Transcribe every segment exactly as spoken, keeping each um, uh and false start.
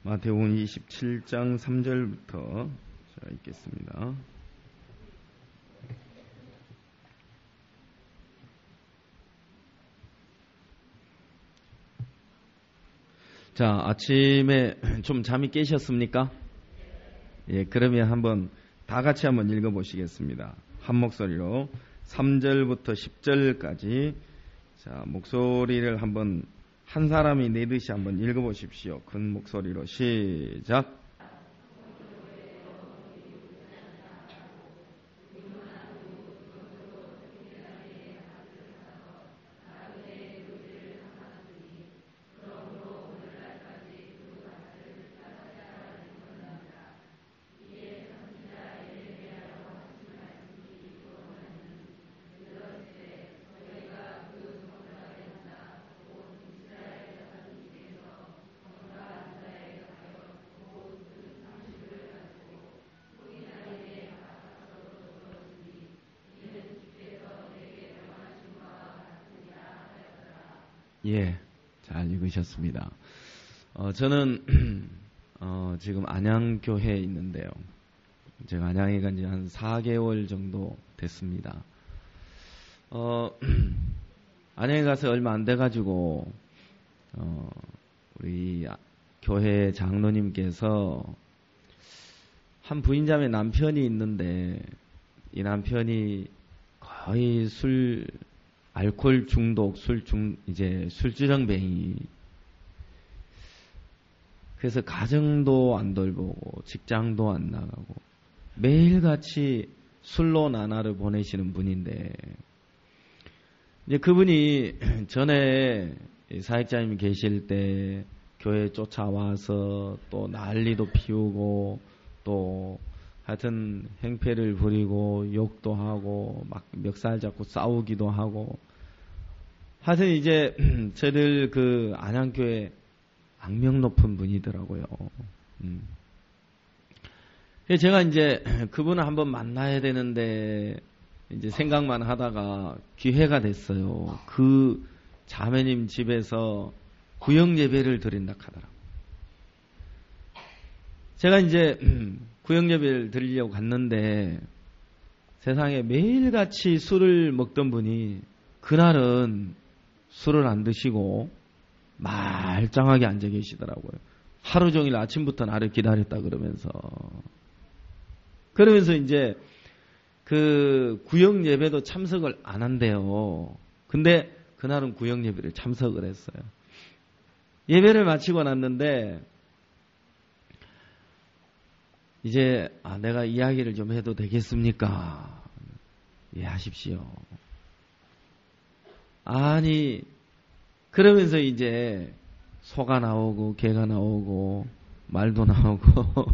마태복음 이십칠 장 삼 절부터 자, 읽겠습니다. 자, 아침에 좀 잠이 깨셨습니까? 예, 그러면 한번 다 같이 한번 읽어보시겠습니다. 한 목소리로 삼 절부터 십 절까지 자, 목소리를 한번 한 사람이 내듯이 한번 읽어보십시오. 큰 목소리로 시작. 예, 잘 읽으셨습니다. 어, 저는 어, 지금 안양교회에 있는데요. 제가 안양에 간 지 한 사 개월 정도 됐습니다. 어, 안양에 가서 얼마 안 돼가지고 어, 우리 교회 장로님께서 한 부인자매 남편이 있는데 이 남편이 거의 술 알코올 중독, 술 중, 이제 술주정뱅이. 그래서 가정도 안 돌보고, 직장도 안 나가고, 매일같이 술로 나날을 보내시는 분인데, 이제 그분이 전에 사역자님이 계실 때 교회에 쫓아와서 또 난리도 피우고, 또 하여튼 행패를 부리고 욕도 하고 막 멱살 잡고 싸우기도 하고 하여튼 이제 저들 그 안양교회 악명 높은 분이더라고요. 음. 제가 이제 그분을 한번 만나야 되는데 이제 생각만 하다가 기회가 됐어요. 그 자매님 집에서 구역 예배를 드린다 하더라고요. 제가 이제 구역 예배를 드리려고 갔는데 세상에 매일같이 술을 먹던 분이 그날은 술을 안 드시고 말짱하게 앉아 계시더라고요. 하루 종일 아침부터 나를 기다렸다 그러면서 그러면서 이제 그 구역 예배도 참석을 안 한대요. 근데 그날은 구역 예배를 참석을 했어요. 예배를 마치고 났는데 이제 아, 내가 이야기를 좀 해도 되겠습니까? 예, 하십시오. 아니 그러면서 이제 소가 나오고 개가 나오고 말도 나오고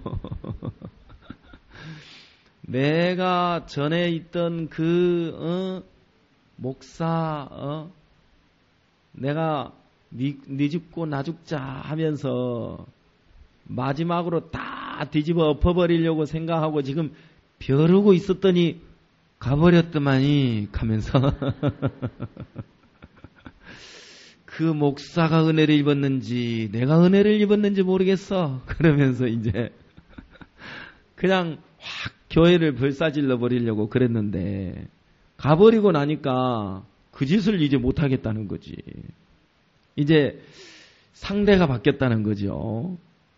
내가 전에 있던 그 어, 목사 어, 내가 니, 니 죽고 나 죽자 하면서 마지막으로 다 뒤집어 엎어버리려고 생각하고 지금 벼르고 있었더니 가버렸더만이 하면서 그 목사가 은혜를 입었는지 내가 은혜를 입었는지 모르겠어 그러면서 이제 그냥 확 교회를 벌싸질러 버리려고 그랬는데 가버리고 나니까 그 짓을 이제 못하겠다는 거지. 이제 상대가 바뀌었다는 거죠.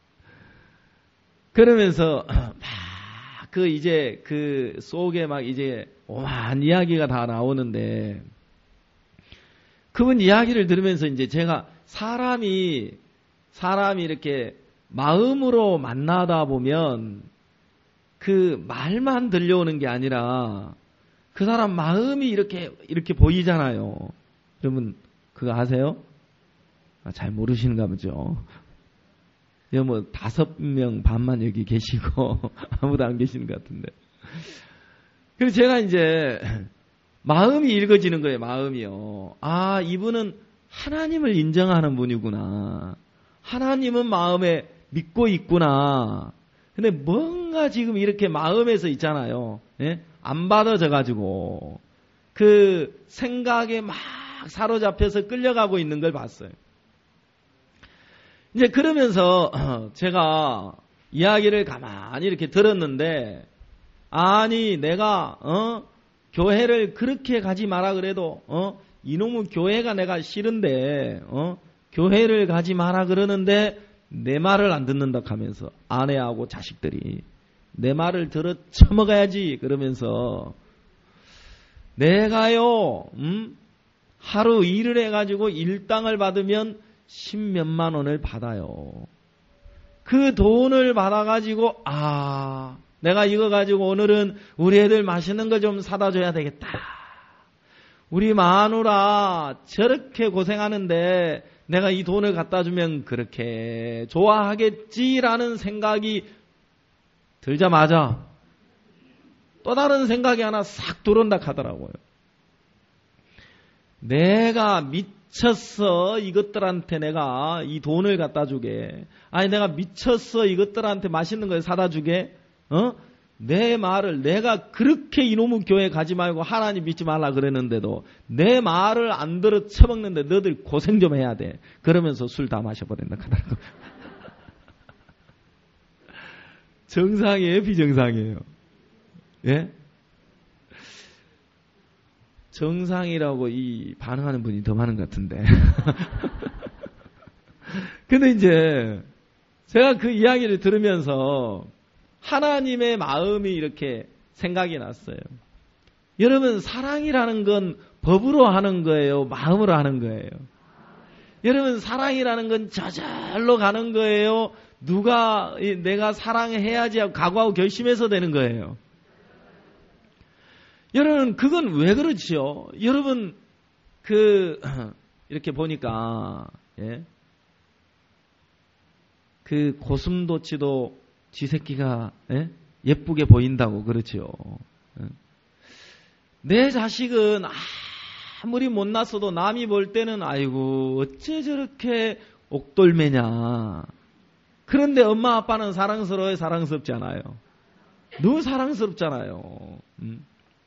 그러면서 막 그 이제 그 속에 막 이제 오만 이야기가 다 나오는데 그분 이야기를 들으면서 이제 제가 사람이 사람이 이렇게 마음으로 만나다 보면 그 말만 들려오는 게 아니라 그 사람 마음이 이렇게 이렇게 보이잖아요. 여러분 그거 아세요? 아, 잘 모르시는가 보죠. 여기 뭐 다섯 명 반만 여기 계시고 아무도 안 계시는 것 같은데. 그래서 제가 이제 마음이 읽어지는 거예요. 마음이요. 아, 이분은 하나님을 인정하는 분이구나. 하나님은 마음에 믿고 있구나. 근데 뭔가 지금 이렇게 마음에서 있잖아요. 예? 안 받아져 가지고 그 생각에 막 사로잡혀서 끌려가고 있는 걸 봤어요. 이제 그러면서 제가 이야기를 가만히 이렇게 들었는데, 아니 내가 어 교회를 그렇게 가지 마라 그래도 어 이놈의 교회가 내가 싫은데 어 교회를 가지 마라 그러는데 내 말을 안 듣는다 하면서 아내하고 자식들이 내 말을 들어 처먹어야지 그러면서 내가요 음 하루 일을 해가지고 일당을 받으면 십몇만 원을 받아요. 그 돈을 받아가지고 아 내가 이거 가지고 오늘은 우리 애들 맛있는 거 좀 사다 줘야 되겠다. 우리 마누라 저렇게 고생하는데 내가 이 돈을 갖다 주면 그렇게 좋아하겠지라는 생각이 들자마자 또 다른 생각이 하나 싹 들어온다 하더라고요. 내가 미쳤어 이것들한테 내가 이 돈을 갖다 주게. 아니 내가 미쳤어 이것들한테 맛있는 걸 사다 주게. 어? 내 말을 내가 그렇게 이놈의 교회 가지 말고 하나님 믿지 말라 그랬는데도 내 말을 안 들어 처먹는데 너들 고생 좀 해야 돼. 그러면서 술 다 마셔버린다 하더라고. 정상이에요 비정상이에요? 예? 정상이라고 이 반응하는 분이 더 많은 것 같은데. 근데 이제 제가 그 이야기를 들으면서 하나님의 마음이 이렇게 생각이 났어요. 여러분 사랑이라는 건 법으로 하는 거예요? 마음으로 하는 거예요? 여러분 사랑이라는 건 저절로 가는 거예요? 누가 내가 사랑해야지 하고 각오하고 결심해서 되는 거예요? 여러분 그건 왜 그렇지요? 여러분 그 이렇게 보니까 예? 그 고슴도치도 지 새끼가 예? 예쁘게 보인다고 그렇죠. 내 자식은 아무리 못났어도 남이 볼 때는 아이고 어째 저렇게 옥돌매냐. 그런데 엄마 아빠는 사랑스러워요 사랑스럽지 않아요? 너무 사랑스럽잖아요. 음.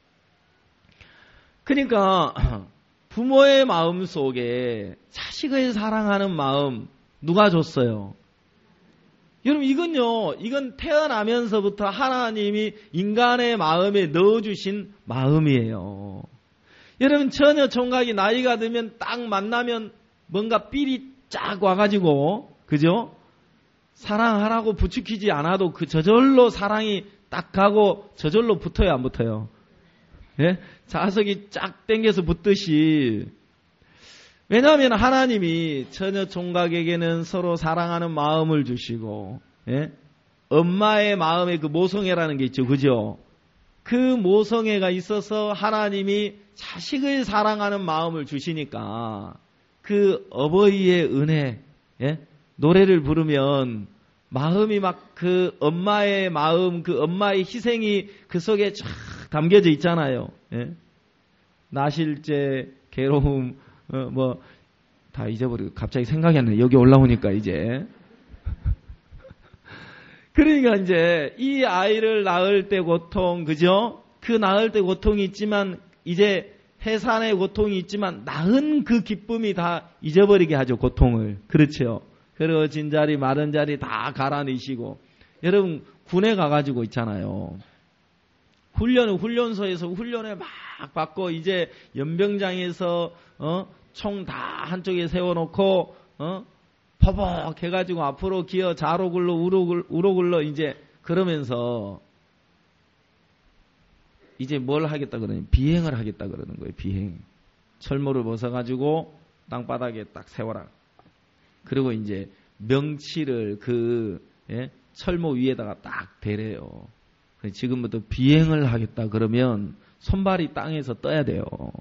그러니까 부모의 마음 속에 자식을 사랑하는 마음 누가 줬어요? 여러분 이건요, 이건 태어나면서부터 하나님이 인간의 마음에 넣어주신 마음이에요. 여러분 처녀 총각이 나이가 들면 딱 만나면 뭔가 삘이 쫙 와가지고 그죠? 사랑하라고 부추기지 않아도 그 저절로 사랑이 딱 가고 저절로 붙어요 안 붙어요? 예? 자석이 쫙 당겨서 붙듯이. 왜냐하면 하나님이 처녀 총각에게는 서로 사랑하는 마음을 주시고, 예? 엄마의 마음에 그 모성애라는 게 있죠, 그죠? 그 모성애가 있어서 하나님이 자식을 사랑하는 마음을 주시니까 그 어버이의 은혜, 예? 노래를 부르면 마음이 막 그 엄마의 마음, 그 엄마의 희생이 그 속에 쫙 담겨져 있잖아요. 예? 나실제, 괴로움, 어, 뭐, 다 잊어버리고, 갑자기 생각이 안 나요. 여기 올라오니까, 이제. 그러니까, 이제, 이 아이를 낳을 때 고통, 그죠? 그 낳을 때 고통이 있지만, 이제, 해산의 고통이 있지만, 낳은 그 기쁨이 다 잊어버리게 하죠, 고통을. 그렇죠. 그러진 자리, 마른 자리 다 갈아내시고. 여러분, 군에 가가지고 있잖아요. 훈련은 훈련소에서 훈련을 막 받고 이제 연병장에서 어, 총 다 한쪽에 세워놓고 어, 퍼벅 해가지고 앞으로 기어 좌로 굴러 우로, 우로 굴러 이제 그러면서 이제 뭘 하겠다 그러니 비행을 하겠다 그러는 거예요. 비행. 철모를 벗어가지고 땅바닥에 딱 세워라. 그리고 이제 명치를 그 예, 철모 위에다가 딱 대래요. 지금부터 비행을 하겠다 그러면 손발이 땅에서 떠야 돼요.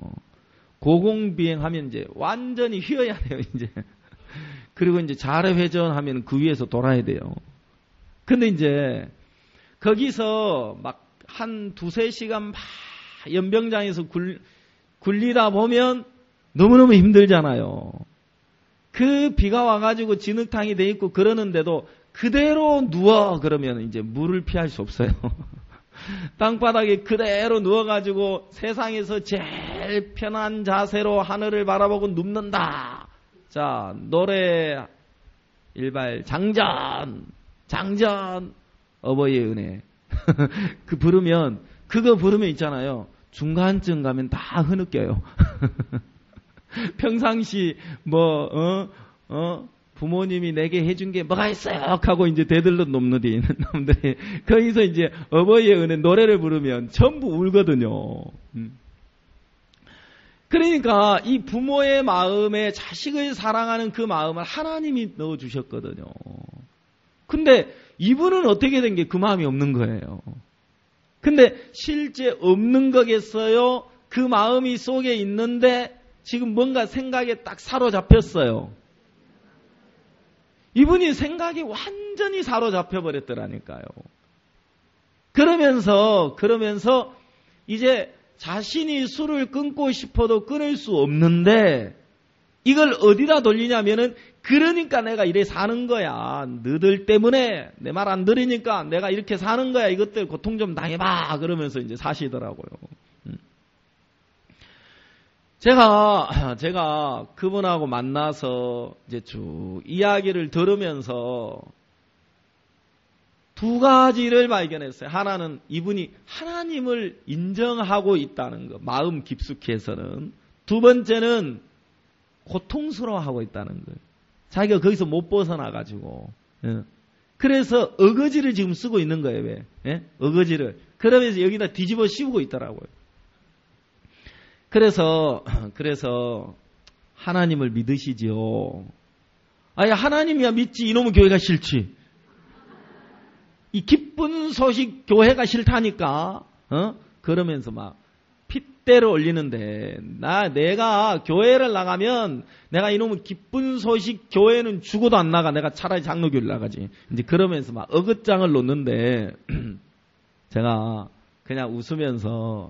고공비행하면 이제 완전히 휘어야 돼요, 이제. 그리고 이제 자례회전하면 그 위에서 돌아야 돼요. 근데 이제 거기서 막 한 두세 시간 막 연병장에서 굴, 굴리다 보면 너무너무 힘들잖아요. 그 비가 와가지고 진흙탕이 돼 있고 그러는데도 그대로 누워 그러면 이제 물을 피할 수 없어요. 땅바닥에 그대로 누워가지고 세상에서 제일 편한 자세로 하늘을 바라보고 눕는다. 자, 노래 일발 장전, 장전, 어버이의 은혜. 그 부르면, 그거 부르면 있잖아요. 중간쯤 가면 다 흐느껴요. 평상시, 뭐, 어, 어, 부모님이 내게 해준 게 뭐가 있어요? 하고 이제 대들러 놈들이, 놈들이. 거기서 이제 어버이의 은혜 노래를 부르면 전부 울거든요. 음. 그러니까 이 부모의 마음에 자식을 사랑하는 그 마음을 하나님이 넣어주셨거든요. 근데 이분은 어떻게 된 게 그 마음이 없는 거예요. 근데 실제 없는 거겠어요? 그 마음이 속에 있는데 지금 뭔가 생각에 딱 사로잡혔어요. 이분이 생각이 완전히 사로잡혀 버렸더라니까요. 그러면서 그러면서 이제 자신이 술을 끊고 싶어도 끊을 수 없는데 이걸 어디다 돌리냐면은 그러니까 내가 이래 사는 거야. 너들 때문에 내 말 안 들으니까 내가 이렇게 사는 거야. 이것들 고통 좀 당해봐. 그러면서 이제 사시더라고요. 제가 제가 그분하고 만나서 이제 쭉 이야기를 들으면서 두 가지를 발견했어요. 하나는 이분이 하나님을 인정하고 있다는 거, 마음 깊숙이에서는. 두 번째는 고통스러워하고 있다는 거예요. 자기가 거기서 못 벗어나가지고. 그래서 어거지를 지금 쓰고 있는 거예요. 왜? 예? 어거지를. 그러면서 여기다 뒤집어 씌우고 있더라고요. 그래서 그래서 하나님을 믿으시지요. 아니 하나님이야 믿지 이놈의 교회가 싫지. 이 기쁜 소식 교회가 싫다니까. 어? 그러면서 막 핏대를 올리는데 나 내가 교회를 나가면 내가 이놈의 기쁜 소식 교회는 죽어도 안 나가. 내가 차라리 장로교를 나가지. 이제 그러면서 막 어긋장을 놓는데 제가 그냥 웃으면서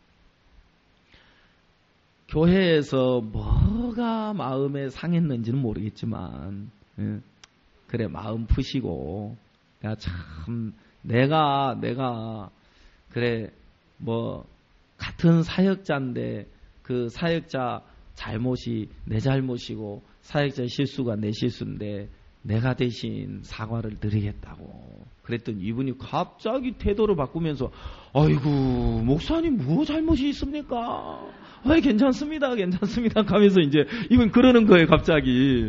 교회에서 뭐가 마음에 상했는지는 모르겠지만 그래 마음 푸시고 야 참 내가 내가 그래 뭐 같은 사역자인데 그 사역자 잘못이 내 잘못이고 사역자 실수가 내 실수인데 내가 대신 사과를 드리겠다고 그랬더니 이분이 갑자기 태도를 바꾸면서 아이고 목사님 뭐 잘못이 있습니까? 아이 괜찮습니다 괜찮습니다 하면서 이제 이분 그러는 거예요 갑자기.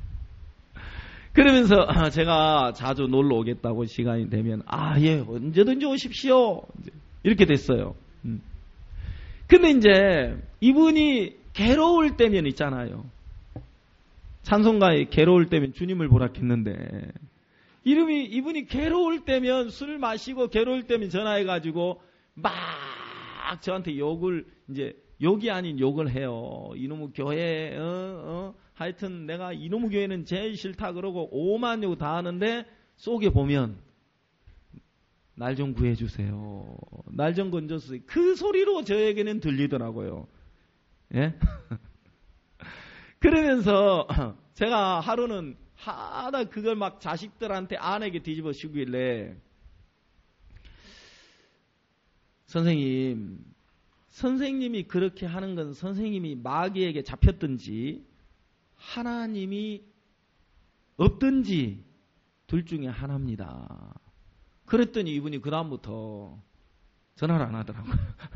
그러면서 제가 자주 놀러 오겠다고 시간이 되면 아 예 언제든지 오십시오 이렇게 됐어요. 음. 근데 이제 이분이 괴로울 때면 있잖아요. 찬송가에 괴로울 때면 주님을 보라 했는데 이름이 이분이 괴로울 때면 술 마시고 괴로울 때면 전화해가지고 막 저한테 욕을 이제 욕이 아닌 욕을 해요. 이놈의 교회 어, 어, 하여튼 내가 이놈의 교회는 제일 싫다 그러고 오만 욕 다 하는데 속에 보면 날 좀 구해주세요. 날 좀 건져주세요. 그 소리로 저에게는 들리더라고요. 예? 그러면서 제가 하루는 하다 그걸 막 자식들한테 아내에게 뒤집어 씌우길래 선생님 선생님이 그렇게 하는 건 선생님이 마귀에게 잡혔든지 하나님이 없든지 둘 중에 하나입니다. 그랬더니 이분이 그 다음부터 전화를 안 하더라고요.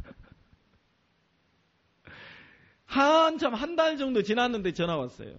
한참 한 달 정도 지났는데 전화 왔어요.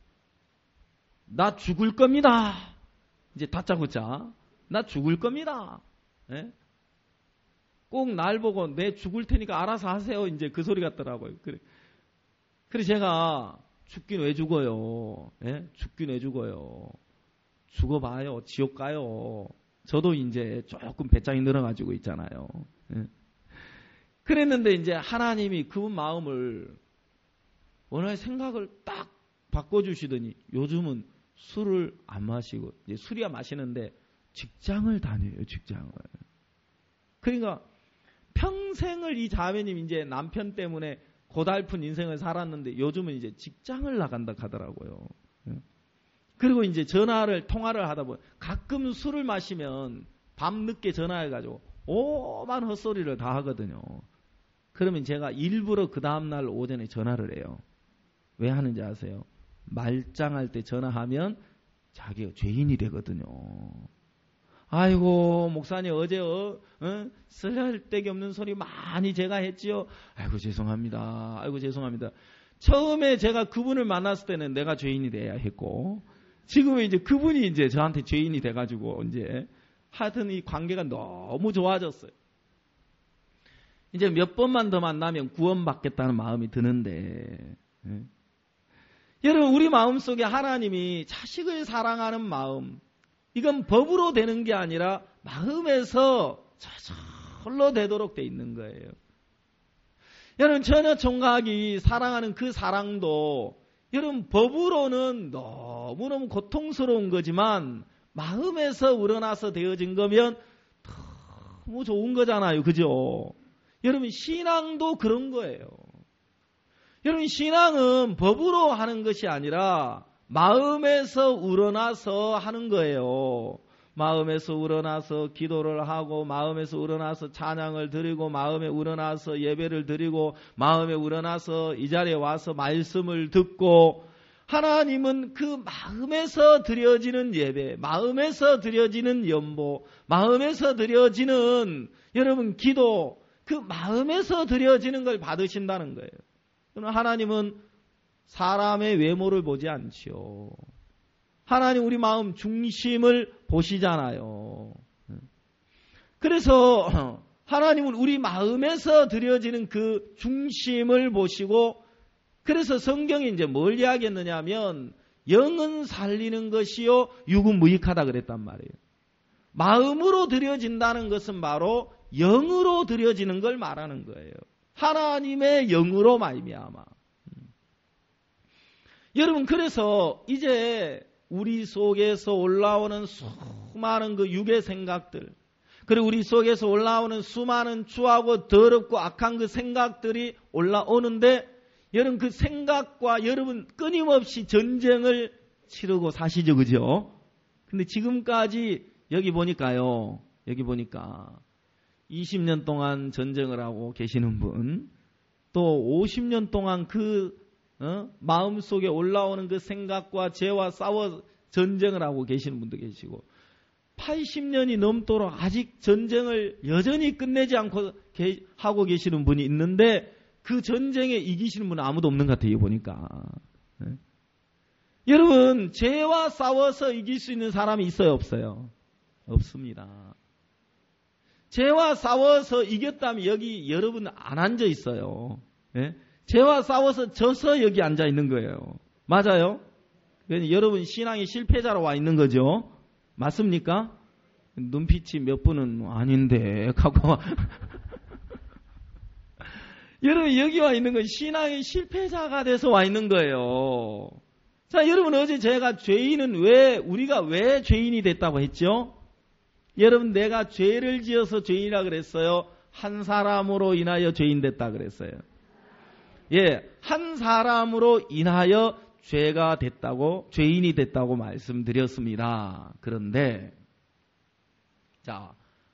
나 죽을 겁니다. 이제 다짜고짜 나 죽을 겁니다. 예? 꼭 날 보고 내 죽을 테니까 알아서 하세요. 이제 그 소리 같더라고요. 그래. 그래 제가 죽긴 왜 죽어요? 예? 죽긴 왜 죽어요? 죽어봐요. 지옥 가요. 저도 이제 조금 배짱이 늘어가지고 있잖아요. 예? 그랬는데 이제 하나님이 그분 마음을 오늘 생각을 딱 바꿔주시더니 요즘은 술을 안 마시고 이제 술이야 마시는데 직장을 다녀요. 직장을. 그러니까 평생을 이 자매님 이제 남편 때문에 고달픈 인생을 살았는데 요즘은 이제 직장을 나간다 하더라고요. 그리고 이제 전화를 통화를 하다 보면 가끔 술을 마시면 밤 늦게 전화해가지고 오만 헛소리를 다 하거든요. 그러면 제가 일부러 그 다음날 오전에 전화를 해요. 왜 하는지 아세요? 말짱할 때 전화하면 자기가 죄인이 되거든요. 아이고 목사님 어제 어, 어? 쓸데기 없는 소리 많이 제가 했지요. 아이고 죄송합니다. 아이고 죄송합니다. 처음에 제가 그분을 만났을 때는 내가 죄인이 돼야 했고 지금은 이제 그분이 이제 저한테 죄인이 돼가지고 이제 하여튼 이 관계가 너무 좋아졌어요. 이제 몇 번만 더 만나면 구원받겠다는 마음이 드는데 예. 여러분 우리 마음속에 하나님이 자식을 사랑하는 마음 이건 법으로 되는 게 아니라 마음에서 저절로 되도록 돼 있는 거예요. 여러분 처녀 총각이 사랑하는 그 사랑도 여러분 법으로는 너무너무 고통스러운 거지만 마음에서 우러나서 되어진 거면 너무 좋은 거잖아요. 그죠? 여러분 신앙도 그런 거예요. 여러분 신앙은 법으로 하는 것이 아니라 마음에서 우러나서 하는 거예요. 마음에서 우러나서 기도를 하고 마음에서 우러나서 찬양을 드리고 마음에 우러나서 예배를 드리고 마음에 우러나서 이 자리에 와서 말씀을 듣고 하나님은 그 마음에서 드려지는 예배, 마음에서 드려지는 연보, 마음에서 드려지는 여러분 기도 그 마음에서 드려지는 걸 받으신다는 거예요. 하나님은 사람의 외모를 보지 않지요. 하나님 우리 마음 중심을 보시잖아요. 그래서 하나님은 우리 마음에서 드려지는 그 중심을 보시고 그래서 성경이 이제 뭘 이야기했느냐 하면 영은 살리는 것이요 육은 무익하다 그랬단 말이에요. 마음으로 드려진다는 것은 바로 영으로 드려지는 걸 말하는 거예요. 하나님의 영으로 말미암아. 여러분 그래서 이제 우리 속에서 올라오는 수많은 그 육의 생각들 그리고 우리 속에서 올라오는 수많은 추하고 더럽고 악한 그 생각들이 올라오는데 여러분 그 생각과 여러분 끊임없이 전쟁을 치르고 사시죠. 그죠? 근데 지금까지 여기 보니까요. 여기 보니까 이십 년 동안 전쟁을 하고 계시는 분 또 오십 년 동안 그 어? 마음속에 올라오는 그 생각과 죄와 싸워 전쟁을 하고 계시는 분도 계시고 팔십 년이 넘도록 아직 전쟁을 여전히 끝내지 않고 게, 하고 계시는 분이 있는데 그 전쟁에 이기시는 분은 아무도 없는 것 같아요. 보니까. 네? 여러분 죄와 싸워서 이길 수 있는 사람이 있어요? 없어요? 없습니다. 죄와 싸워서 이겼다면 여기 여러분 안 앉아 있어요. 네? 죄와 싸워서 져서 여기 앉아 있는 거예요. 맞아요? 그러니까 여러분 신앙의 실패자로 와 있는 거죠. 맞습니까? 눈빛이 몇 분은 아닌데 하고 여러분 여기 와 있는 건 신앙의 실패자가 돼서 와 있는 거예요. 자, 여러분 어제 제가 죄인은 왜 우리가 왜 죄인이 됐다고 했죠? 여러분 내가 죄를 지어서 죄인이라 그랬어요. 한 사람으로 인하여 죄인 됐다 그랬어요. 예, 한 사람으로 인하여 죄가 됐다고 죄인이 됐다고 말씀드렸습니다. 그런데 자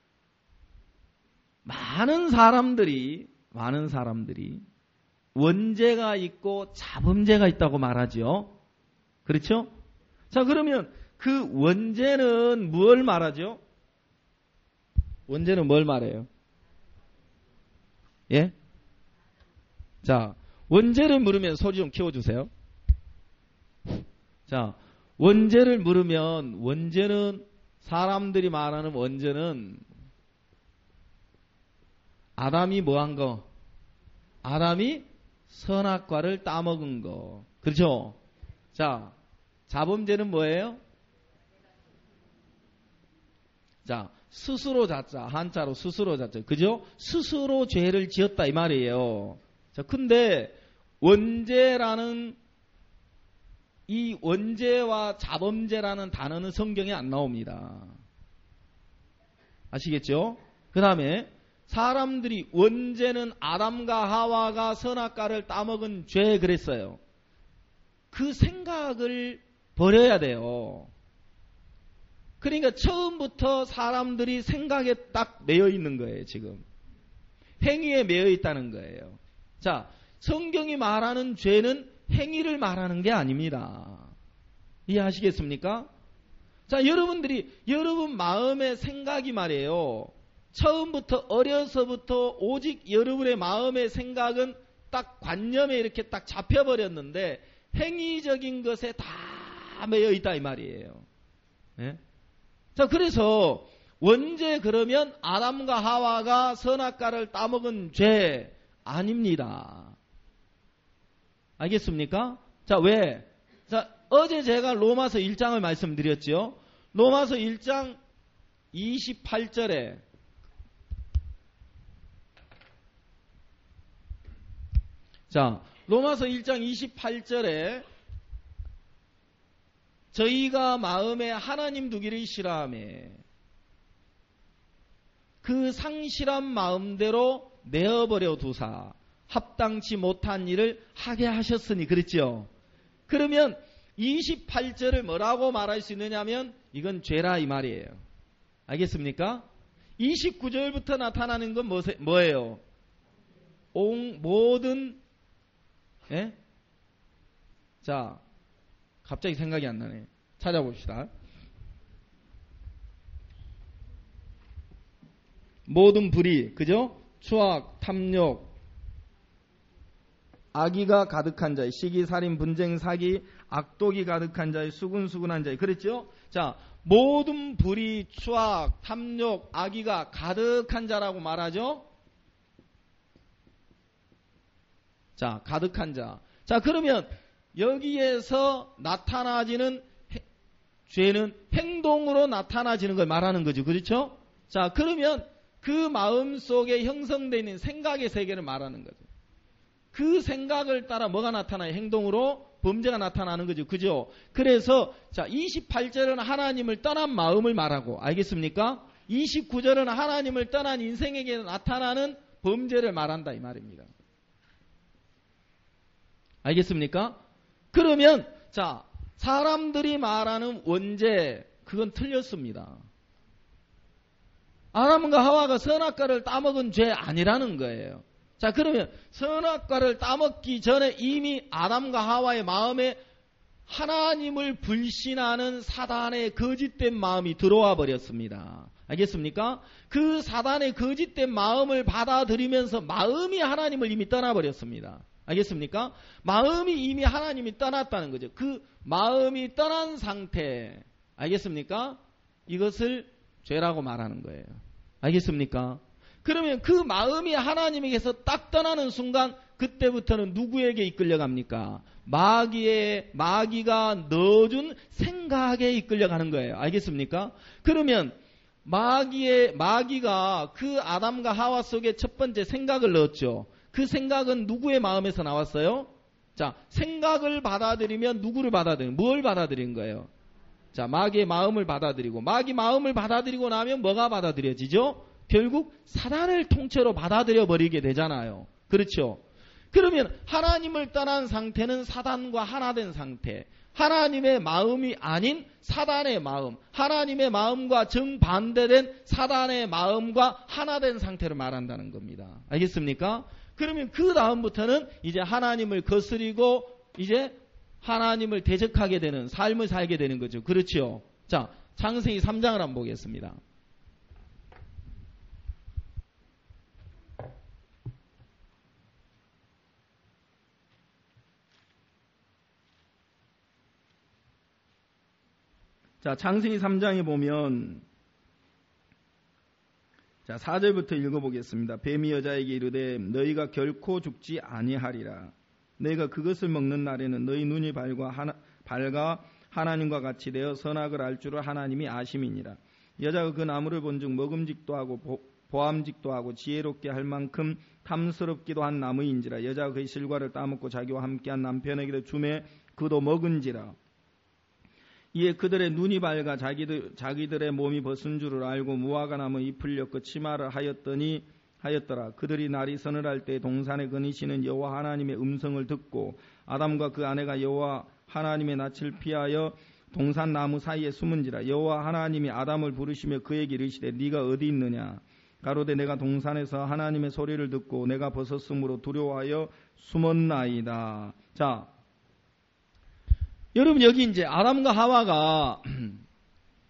많은 사람들이 많은 사람들이 원죄가 있고 자범죄가 있다고 말하죠. 그렇죠? 자 그러면 그 원죄는 뭘 말하죠? 원죄는 뭘 말해요? 예? 자, 원죄를 물으면 소리 좀 키워주세요. 자, 원죄를 물으면 원죄는 사람들이 말하는 원죄는 아담이 뭐 한 거? 아담이 선악과를 따먹은 거. 그렇죠? 자, 자범죄는 뭐예요? 자, 스스로 자자, 한자로 스스로 자자. 그죠? 스스로 죄를 지었다 이 말이에요. 자, 근데 원죄라는 이 원죄와 자범죄라는 단어는 성경에 안 나옵니다. 아시겠죠? 그 다음에 사람들이 원죄는 아담과 하와가 선악과를 따먹은 죄 그랬어요. 그 생각을 버려야 돼요. 그러니까 처음부터 사람들이 생각에 딱 매여 있는 거예요, 지금. 행위에 매여 있다는 거예요. 자, 성경이 말하는 죄는 행위를 말하는 게 아닙니다. 이해하시겠습니까? 자, 여러분들이 여러분 마음의 생각이 말이에요. 처음부터 어려서부터 오직 여러분의 마음의 생각은 딱 관념에 이렇게 딱 잡혀버렸는데 행위적인 것에 다 매여 있다 이 말이에요. 예? 자, 그래서 원죄 그러면 아담과 하와가 선악과를 따먹은 죄 아닙니다. 알겠습니까? 자, 왜? 자, 어제 제가 로마서 일 장을 말씀드렸죠. 로마서 일 장 이십팔 절에 자, 로마서 일 장 이십팔 절에 저희가 마음에 하나님 두기를 싫어하며 그 상실한 마음대로 내어버려 두사 합당치 못한 일을 하게 하셨으니 그랬죠. 그러면 이십팔 절을 뭐라고 말할 수 있느냐면 이건 죄라 이 말이에요. 알겠습니까? 이십구 절부터 나타나는 건 뭐예요? 온 모든 예? 자, 갑자기 생각이 안 나네. 찾아봅시다. 모든 불의, 그죠? 추악, 탐욕, 악의가 가득한 자의 시기, 살인, 분쟁, 사기, 악독이 가득한 자의 수군수군한 자의 그랬죠? 자, 모든 불의, 추악, 탐욕, 악의가 가득한 자라고 말하죠? 자, 가득한 자. 자, 그러면 여기에서 나타나지는 해, 죄는 행동으로 나타나지는 걸 말하는 거죠. 그렇죠? 자, 그러면 그 마음 속에 형성되어 있는 생각의 세계를 말하는 거죠. 그 생각을 따라 뭐가 나타나요? 행동으로 범죄가 나타나는 거죠. 그죠? 그래서 자, 이십팔 절은 하나님을 떠난 마음을 말하고 알겠습니까? 이십구 절은 하나님을 떠난 인생에게 나타나는 범죄를 말한다 이 말입니다. 알겠습니까? 그러면 자, 사람들이 말하는 원죄 그건 틀렸습니다. 아담과 하와가 선악과를 따먹은 죄 아니라는 거예요. 자, 그러면 선악과를 따먹기 전에 이미 아담과 하와의 마음에 하나님을 불신하는 사단의 거짓된 마음이 들어와 버렸습니다. 알겠습니까? 그 사단의 거짓된 마음을 받아들이면서 마음이 하나님을 이미 떠나버렸습니다. 알겠습니까? 마음이 이미 하나님이 떠났다는 거죠. 그 마음이 떠난 상태, 알겠습니까? 이것을 죄라고 말하는 거예요. 알겠습니까? 그러면 그 마음이 하나님에게서 딱 떠나는 순간 그때부터는 누구에게 이끌려갑니까? 마귀의, 마귀가 넣어준 생각에 이끌려가는 거예요. 알겠습니까? 그러면 마귀의, 마귀가 그 아담과 하와 속에 첫 번째 생각을 넣었죠. 그 생각은 누구의 마음에서 나왔어요? 자, 생각을 받아들이면 누구를 받아들이는, 뭘 받아들인 거예요? 자, 마귀의 마음을 받아들이고, 마귀 마음을 받아들이고 나면 뭐가 받아들여지죠? 결국 사단을 통째로 받아들여 버리게 되잖아요. 그렇죠? 그러면 하나님을 떠난 상태는 사단과 하나 된 상태, 하나님의 마음이 아닌 사단의 마음, 하나님의 마음과 정반대된 사단의 마음과 하나 된 상태를 말한다는 겁니다. 알겠습니까? 그러면 그 다음부터는 이제 하나님을 거스리고 이제 하나님을 대적하게 되는 삶을 살게 되는 거죠. 그렇죠? 자, 창세기 삼 장을 한번 보겠습니다. 자, 창세기 삼 장에 보면 자, 사 절부터 읽어보겠습니다. 뱀이 여자에게 이르되 너희가 결코 죽지 아니하리라. 너희가 그것을 먹는 날에는 너희 눈이 밝아, 하나, 밝아 하나님과 같이 되어 선악을 알 줄을 하나님이 아심이니라. 여자가 그 나무를 본즉 먹음직도 하고 보, 보암직도 하고 지혜롭게 할 만큼 탐스럽기도 한 나무인지라. 여자가 그의 실과를 따먹고 자기와 함께한 남편에게도 주매 그도 먹은지라. 이에 그들의 눈이 밝아 자기들, 자기들의 몸이 벗은 줄을 알고 무화과 나무 잎을 엮어 치마를 하였더니 하였더라. 그들이 날이 서늘할 때 동산에 거니시는 여호와 하나님의 음성을 듣고 아담과 그 아내가 여호와 하나님의 낯을 피하여 동산 나무 사이에 숨은지라. 여호와 하나님이 아담을 부르시며 그에게 이르시되 네가 어디 있느냐. 가로되 내가 동산에서 하나님의 소리를 듣고 내가 벗었으므로 두려워하여 숨었나이다. 자, 여러분 여기 이제 아담과 하와가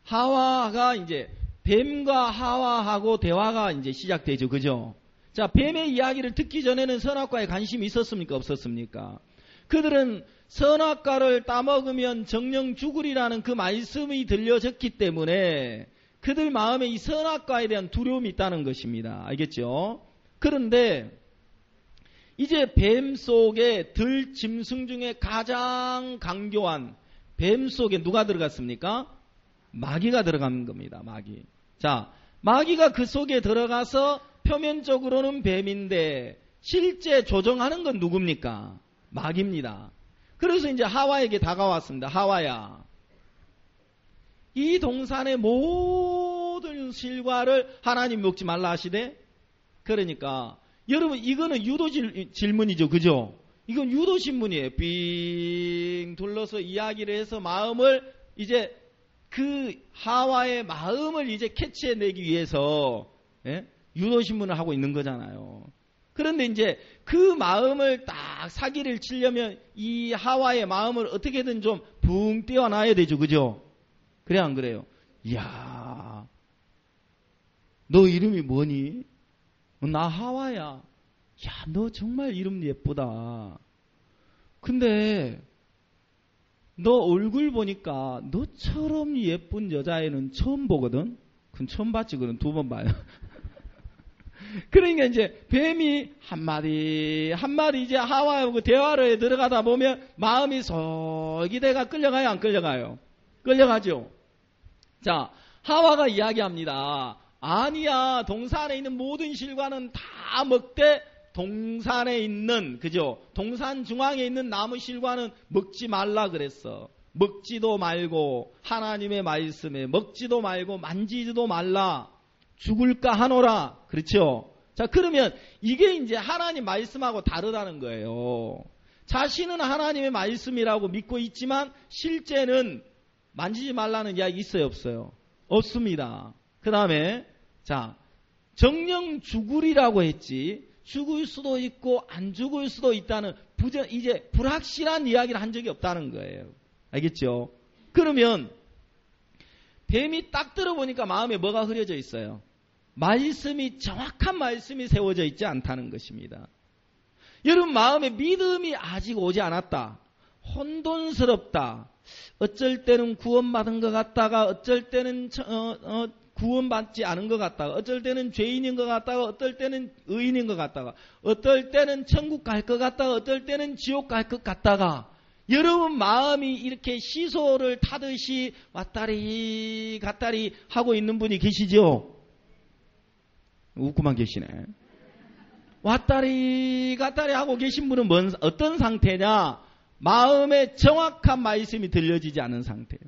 하와가 이제 뱀과 하와하고 대화가 이제 시작되죠. 그죠? 자, 뱀의 이야기를 듣기 전에는 선악과에 관심이 있었습니까? 없었습니까? 그들은 선악과를 따먹으면 정령 죽으리라는 그 말씀이 들려졌기 때문에 그들 마음에 이 선악과에 대한 두려움이 있다는 것입니다. 알겠죠? 그런데 이제 뱀 속에 들 짐승 중에 가장 강교한 뱀 속에 누가 들어갔습니까? 마귀가 들어간 겁니다. 마귀. 자, 마귀가 그 속에 들어가서 표면적으로는 뱀인데 실제 조정하는 건 누굽니까? 마귀입니다. 그래서 이제 하와에게 다가왔습니다. 하와야, 이 동산의 모든 실과를 하나님 먹지 말라 하시되, 그러니까 여러분 이거는 유도 질문이죠. 그죠? 이건 유도 신문이에요. 빙 둘러서 이야기를 해서 마음을 이제 그 하와의 마음을 이제 캐치해내기 위해서 예? 유도 신문을 하고 있는 거잖아요. 그런데 이제 그 마음을 딱 사기를 치려면 이 하와의 마음을 어떻게든 좀 붕 띄워놔야 되죠. 그죠? 그래 안 그래요? 이야, 너 이름이 뭐니? 나 하와야. 야, 너 정말 이름 예쁘다. 근데 너 얼굴 보니까 너처럼 예쁜 여자애는 처음 보거든? 그건 처음 봤지. 그건 두 번 봐요. 그러니까 이제 뱀이 한마디 한마디 이제 하와하고 대화를 들어가다 보면 마음이 솔기대가 끌려가요? 안 끌려가요? 끌려가죠. 자, 하와가 이야기합니다. 아니야, 동산에 있는 모든 실과는 다 먹되 동산에 있는, 그죠? 동산 중앙에 있는 나무 실과는 먹지 말라 그랬어. 먹지도 말고 하나님의 말씀에 먹지도 말고 만지지도 말라. 죽을까 하노라. 그렇죠? 자, 그러면 이게 이제 하나님 말씀하고 다르다는 거예요. 자신은 하나님의 말씀이라고 믿고 있지만 실제는 만지지 말라는 이야기 있어요, 없어요? 없습니다. 그 다음에 자, 정령 죽으리라고 했지 죽을 수도 있고 안 죽을 수도 있다는 부정, 이제 불확실한 이야기를 한 적이 없다는 거예요. 알겠죠? 그러면 뱀이 딱 들어보니까 마음에 뭐가 흐려져 있어요? 말씀이, 정확한 말씀이 세워져 있지 않다는 것입니다. 여러분 마음에 믿음이 아직 오지 않았다. 혼돈스럽다. 어쩔 때는 구원받은 것 같다가 어쩔 때는 어, 어, 구원받지 않은 것 같다가 어쩔 때는 죄인인 것 같다가 어떨 때는 의인인 것 같다가 어떨 때는 천국 갈 것 같다가 어떨 때는 지옥 갈 것 같다가 여러분 마음이 이렇게 시소를 타듯이 왔다리 갔다리 하고 있는 분이 계시죠? 웃고만 계시네. 왔다리 갔다리 하고 계신 분은 뭔, 어떤 상태냐? 마음에 정확한 말씀이 들려지지 않은 상태예요.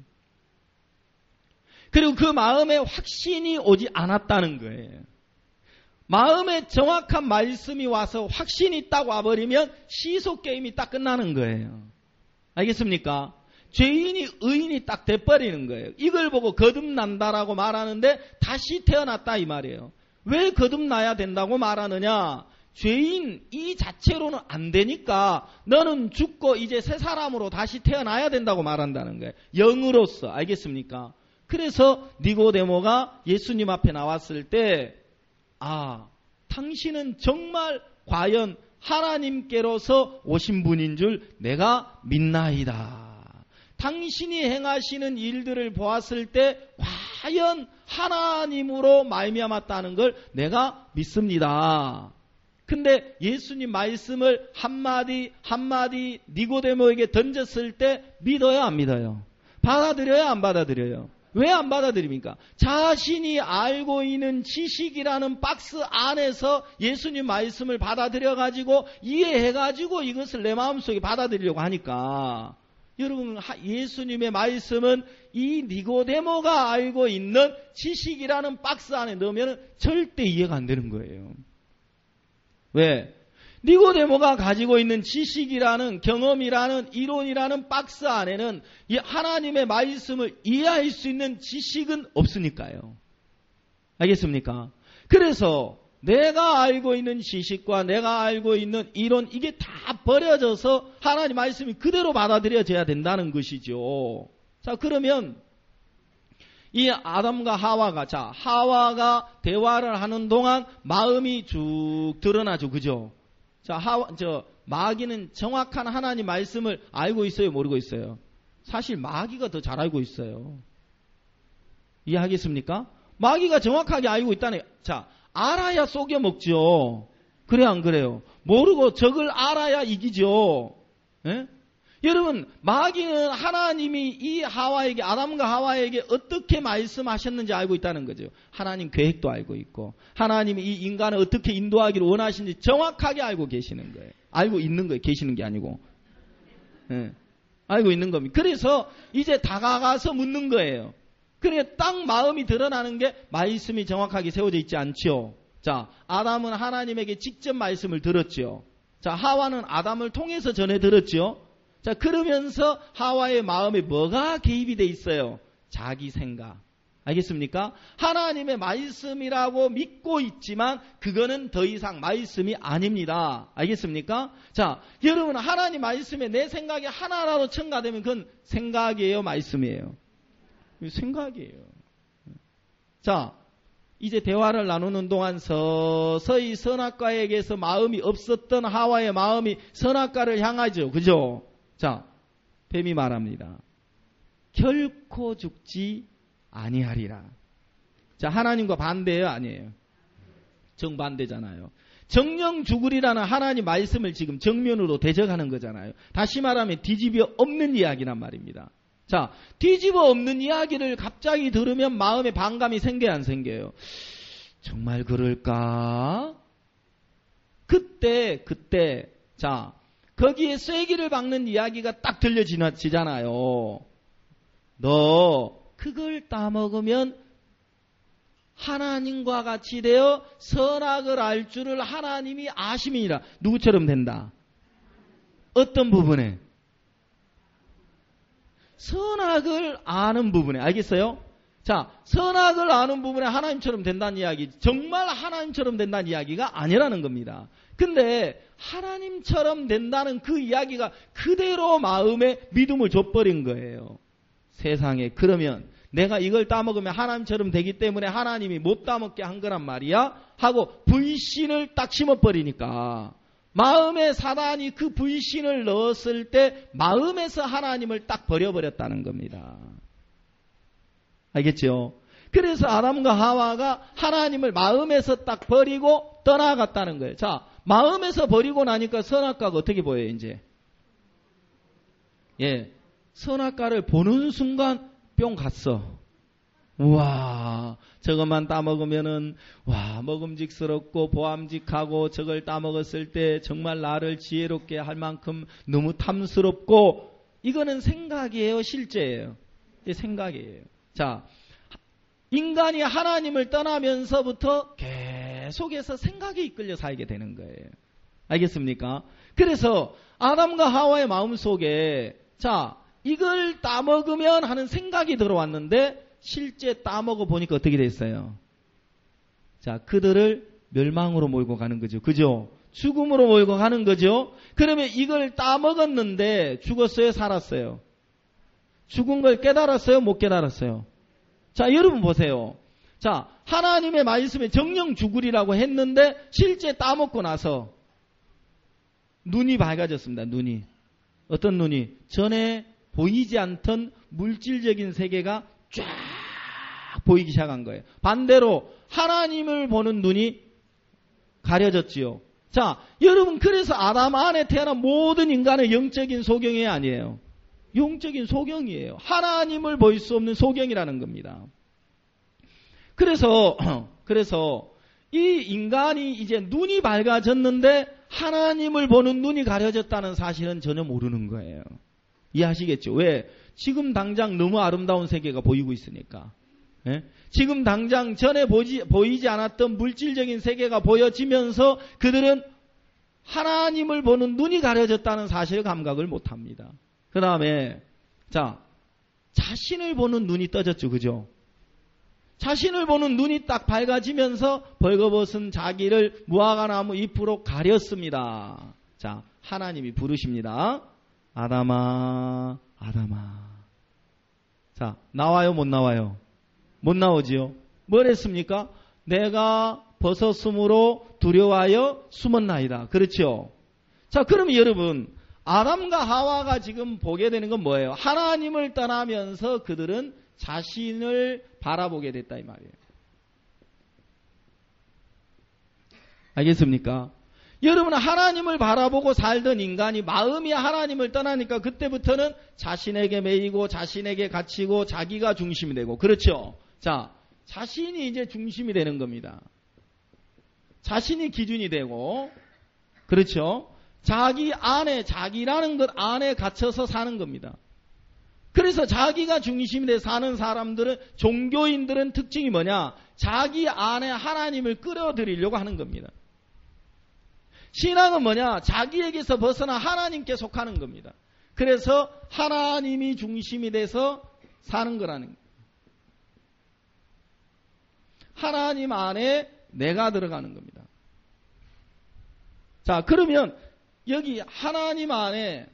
그리고 그 마음에 확신이 오지 않았다는 거예요. 마음에 정확한 말씀이 와서 확신이 딱 와버리면 시소 게임이 딱 끝나는 거예요. 알겠습니까? 죄인이 의인이 딱 돼버리는 거예요. 이걸 보고 거듭난다라고 말하는데 다시 태어났다 이 말이에요. 왜 거듭나야 된다고 말하느냐? 죄인 이 자체로는 안 되니까 너는 죽고 이제 새 사람으로 다시 태어나야 된다고 말한다는 거예요. 영으로서. 알겠습니까? 그래서 니고데모가 예수님 앞에 나왔을 때 아, 당신은 정말 과연 하나님께로서 오신 분인 줄 내가 믿나이다. 당신이 행하시는 일들을 보았을 때 과연 하나님으로 말미암았다는 걸 내가 믿습니다. 근데 예수님 말씀을 한마디 한마디 니고데모에게 던졌을 때 믿어요, 안 믿어요? 받아들여요, 안 받아들여요? 왜 안 받아들입니까? 자신이 알고 있는 지식이라는 박스 안에서 예수님 말씀을 받아들여가지고 이해해가지고 이것을 내 마음속에 받아들이려고 하니까 여러분 예수님의 말씀은 이 니고데모가 알고 있는 지식이라는 박스 안에 넣으면 절대 이해가 안 되는 거예요. 왜? 니고데모가 가지고 있는 지식이라는 경험이라는 이론이라는 박스 안에는 이 하나님의 말씀을 이해할 수 있는 지식은 없으니까요. 알겠습니까? 그래서 내가 알고 있는 지식과 내가 알고 있는 이론 이게 다 버려져서 하나님 말씀이 그대로 받아들여져야 된다는 것이죠. 자, 그러면 이 아담과 하와가, 자, 하와가 대화를 하는 동안 마음이 쭉 드러나죠. 그죠? 자, 하와, 저, 마귀는 정확한 하나님 말씀을 알고 있어요? 모르고 있어요? 사실 마귀가 더 잘 알고 있어요. 이해하겠습니까? 마귀가 정확하게 알고 있다네. 자, 알아야 속여 먹죠. 그래, 안 그래요? 모르고 적을 알아야 이기죠. 예? 여러분, 마귀는 하나님이 이 하와에게, 아담과 하와에게 어떻게 말씀하셨는지 알고 있다는 거죠. 하나님 계획도 알고 있고, 하나님이 이 인간을 어떻게 인도하기를 원하시는지 정확하게 알고 계시는 거예요. 알고 있는 거예요. 계시는 게 아니고. 예. 알고 있는 겁니다. 그래서 이제 다가가서 묻는 거예요. 그래, 딱 마음이 드러나는 게 말씀이 정확하게 세워져 있지 않죠. 자, 아담은 하나님에게 직접 말씀을 들었죠. 자, 하와는 아담을 통해서 전해 들었죠. 자, 그러면서 하와의 마음에 뭐가 개입이 돼 있어요? 자기 생각. 알겠습니까? 하나님의 말씀이라고 믿고 있지만 그거는 더 이상 말씀이 아닙니다. 알겠습니까? 자, 여러분, 하나님 말씀에 내 생각이 하나라도 첨가되면 그건 생각이에요, 말씀이에요? 생각이에요. 자, 이제 대화를 나누는 동안 서서히 선악과에게서 마음이 없었던 하와의 마음이 선악과를 향하죠. 그죠? 자, 뱀이 말합니다. 결코 죽지 아니하리라. 자, 하나님과 반대예요, 아니에요? 정반대잖아요. 정령 죽으리라는 하나님 말씀을 지금 정면으로 대적하는 거잖아요. 다시 말하면 뒤집어 엎는 이야기란 말입니다. 자, 뒤집어 엎는 이야기를 갑자기 들으면 마음에 반감이 생겨요, 안 생겨요? 정말 그럴까? 그때, 그때, 자, 거기에 쐐기를 박는 이야기가 딱 들려지잖아요. 너 그걸 따먹으면 하나님과 같이 되어 선악을 알 줄을 하나님이 아심이니라. 누구처럼 된다? 어떤 부분에? 선악을 아는 부분에. 알겠어요? 자, 선악을 아는 부분에 하나님처럼 된다는 이야기, 정말 하나님처럼 된다는 이야기가 아니라는 겁니다. 근데 하나님처럼 된다는 그 이야기가 그대로 마음에 믿음을 줘버린 거예요. 세상에. 그러면 내가 이걸 따먹으면 하나님처럼 되기 때문에 하나님이 못 따먹게 한 거란 말이야? 하고 불신을 딱 심어버리니까 마음에 사단이 그 불신을 넣었을 때 마음에서 하나님을 딱 버려버렸다는 겁니다. 알겠죠? 그래서 아담과 하와가 하나님을 마음에서 딱 버리고 떠나갔다는 거예요. 자, 마음에서 버리고 나니까 선악과가 어떻게 보여요, 이제? 예. 선악과를 보는 순간 뿅 갔어. 우와, 저것만 따먹으면은, 와, 먹음직스럽고 보암직하고 저걸 따먹었을 때 정말 나를 지혜롭게 할 만큼 너무 탐스럽고, 이거는 생각이에요, 실제예요? 이게 생각이에요. 자, 인간이 하나님을 떠나면서부터 계속해서 생각에 이끌려 살게 되는 거예요. 알겠습니까? 그래서 아담과 하와의 마음속에, 자, 이걸 따먹으면 하는 생각이 들어왔는데 실제 따먹어 보니까 어떻게 됐어요? 자, 그들을 멸망으로 몰고 가는 거죠. 그죠? 죽음으로 몰고 가는 거죠. 그러면 이걸 따먹었는데 죽었어요? 살았어요? 죽은 걸 깨달았어요? 못 깨달았어요? 자, 여러분 보세요. 자, 하나님의 말씀에 정령 죽으리라고 했는데 실제 따먹고 나서 눈이 밝아졌습니다. 눈이. 어떤 눈이? 전에 보이지 않던 물질적인 세계가 쫙 보이기 시작한 거예요. 반대로 하나님을 보는 눈이 가려졌지요. 자, 여러분, 그래서 아담 안에 태어난 모든 인간의 영적인 소경이 아니에요. 영적인 소경이에요. 하나님을 볼 수 없는 소경이라는 겁니다. 그래서 그래서 이 인간이 이제 눈이 밝아졌는데 하나님을 보는 눈이 가려졌다는 사실은 전혀 모르는 거예요. 이해하시겠죠? 왜? 지금 당장 너무 아름다운 세계가 보이고 있으니까. 예? 지금 당장 전에 보지, 보이지 않았던 물질적인 세계가 보여지면서 그들은 하나님을 보는 눈이 가려졌다는 사실을 감각을 못합니다. 그 다음에 자, 자신을 보는 눈이 떠졌죠. 그죠? 자신을 보는 눈이 딱 밝아지면서 벌거벗은 자기를 무화과나무 잎으로 가렸습니다. 자, 하나님이 부르십니다. 아담아, 아담아. 자, 나와요, 못 나와요? 못 나오지요. 뭘 했습니까? 내가 벗었으므로 두려워하여 숨었나이다. 그렇죠? 자, 그러면 여러분, 아담과 하와가 지금 보게 되는 건 뭐예요? 하나님을 떠나면서 그들은 자신을 바라보게 됐다 이 말이에요. 알겠습니까? 여러분은 하나님을 바라보고 살던 인간이 마음이 하나님을 떠나니까 그때부터는 자신에게 매이고 자신에게 갇히고 자기가 중심이 되고, 그렇죠? 자, 자신이 이제 중심이 되는 겁니다. 자신이 기준이 되고, 그렇죠? 자기 안에, 자기라는 것 안에 갇혀서 사는 겁니다. 그래서 자기가 중심이 돼 사는 사람들은, 종교인들은 특징이 뭐냐? 자기 안에 하나님을 끌어들이려고 하는 겁니다. 신앙은 뭐냐? 자기에게서 벗어나 하나님께 속하는 겁니다. 그래서 하나님이 중심이 돼서 사는 거라는 거예요. 하나님 안에 내가 들어가는 겁니다. 자, 그러면 여기 하나님 안에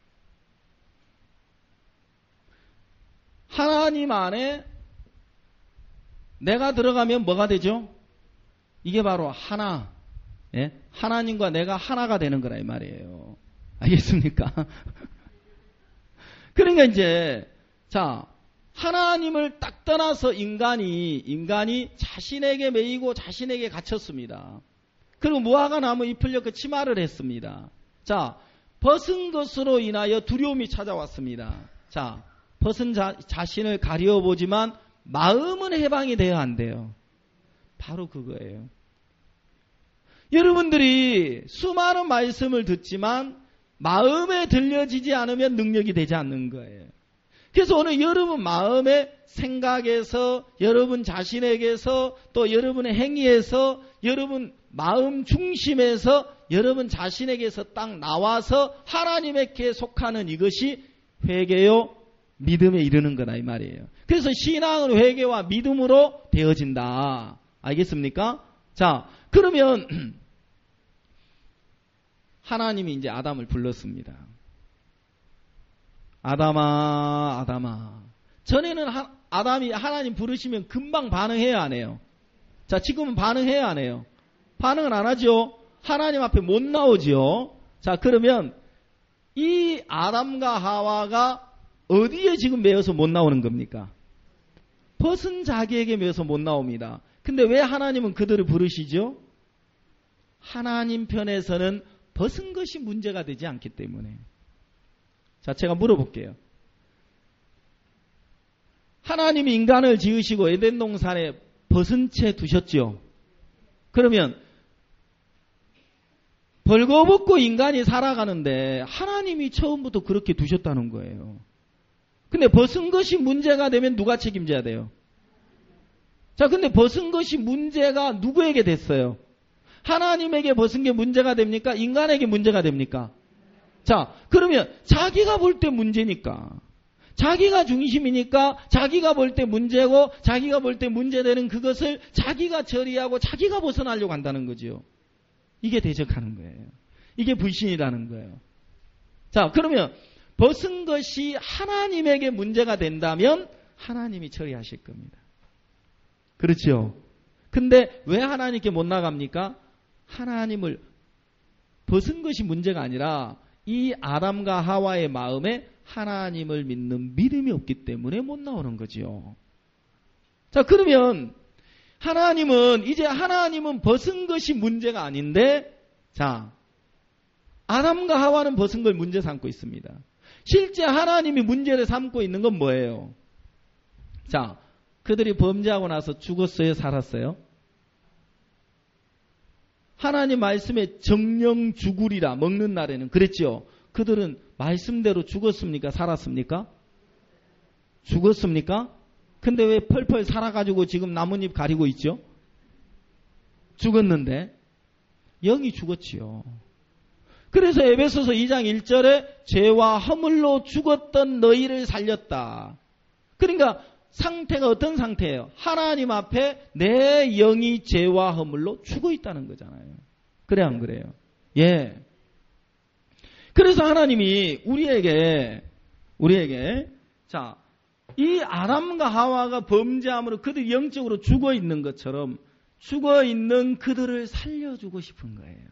하나님 안에 내가 들어가면 뭐가 되죠? 이게 바로 하나. 예? 하나님과 내가 하나가 되는 거라 이 말이에요. 알겠습니까? 그러니까 이제 자, 하나님을 딱 떠나서 인간이 인간이 자신에게 매이고 자신에게 갇혔습니다. 그리고 무화과 나무 잎을 엮어 치마를 했습니다. 자, 벗은 것으로 인하여 두려움이 찾아왔습니다. 자, 벗은 자, 자신을 가려보지만 마음은 해방이 돼야 한대요. 바로 그거예요. 여러분들이 수많은 말씀을 듣지만 마음에 들려지지 않으면 능력이 되지 않는 거예요. 그래서 오늘 여러분 마음의 생각에서, 여러분 자신에게서, 또 여러분의 행위에서, 여러분 마음 중심에서 여러분 자신에게서 딱 나와서 하나님에게 속하는 이것이 회개요, 믿음에 이르는 거다 이 말이에요. 그래서 신앙은 회개와 믿음으로 되어진다. 알겠습니까? 자, 그러면 하나님이 이제 아담을 불렀습니다. 아담아, 아담아. 전에는 하, 아담이 하나님 부르시면 금방 반응해야 안 해요? 자, 지금은 반응해야 안 해요? 반응은 안 하죠? 하나님 앞에 못 나오죠? 자, 그러면 이 아담과 하와가 어디에 지금 매여서 못 나오는 겁니까? 벗은 자기에게 매여서 못 나옵니다. 근데 왜 하나님은 그들을 부르시죠? 하나님 편에서는 벗은 것이 문제가 되지 않기 때문에. 자, 제가 물어볼게요. 하나님이 인간을 지으시고 에덴 동산에 벗은 채 두셨죠? 그러면 벌거벗고 인간이 살아가는데 하나님이 처음부터 그렇게 두셨다는 거예요. 근데 벗은 것이 문제가 되면 누가 책임져야 돼요? 자, 근데 벗은 것이 문제가 누구에게 됐어요? 하나님에게 벗은 게 문제가 됩니까? 인간에게 문제가 됩니까? 자, 그러면 자기가 볼 때 문제니까, 자기가 중심이니까 자기가 볼 때 문제고 자기가 볼 때 문제되는 그것을 자기가 처리하고 자기가 벗어나려고 한다는 거죠. 이게 대적하는 거예요. 이게 불신이라는 거예요. 자, 그러면 벗은 것이 하나님에게 문제가 된다면 하나님이 처리하실 겁니다. 그렇죠? 근데 왜 하나님께 못 나갑니까? 하나님을 벗은 것이 문제가 아니라 이 아담과 하와의 마음에 하나님을 믿는 믿음이 없기 때문에 못 나오는 거죠. 자, 그러면 하나님은 이제 하나님은 벗은 것이 문제가 아닌데, 자, 아담과 하와는 벗은 걸 문제 삼고 있습니다. 실제 하나님이 문제를 삼고 있는 건 뭐예요? 자, 그들이 범죄하고 나서 죽었어요, 살았어요? 하나님 말씀에 정령 죽으리라 먹는 날에는 그랬죠. 그들은 말씀대로 죽었습니까? 살았습니까? 죽었습니까? 근데 왜 펄펄 살아가지고 지금 나뭇잎 가리고 있죠? 죽었는데 영이 죽었지요. 그래서 에베소서 이 장 일 절에 죄와 허물로 죽었던 너희를 살렸다. 그러니까 상태가 어떤 상태예요? 하나님 앞에 내 영이 죄와 허물로 죽어 있다는 거잖아요. 그래 안 그래요? 예. 그래서 하나님이 우리에게 우리에게 자 이 아담과 하와가 범죄함으로 그들이 영적으로 죽어 있는 것처럼 죽어 있는 그들을 살려주고 싶은 거예요.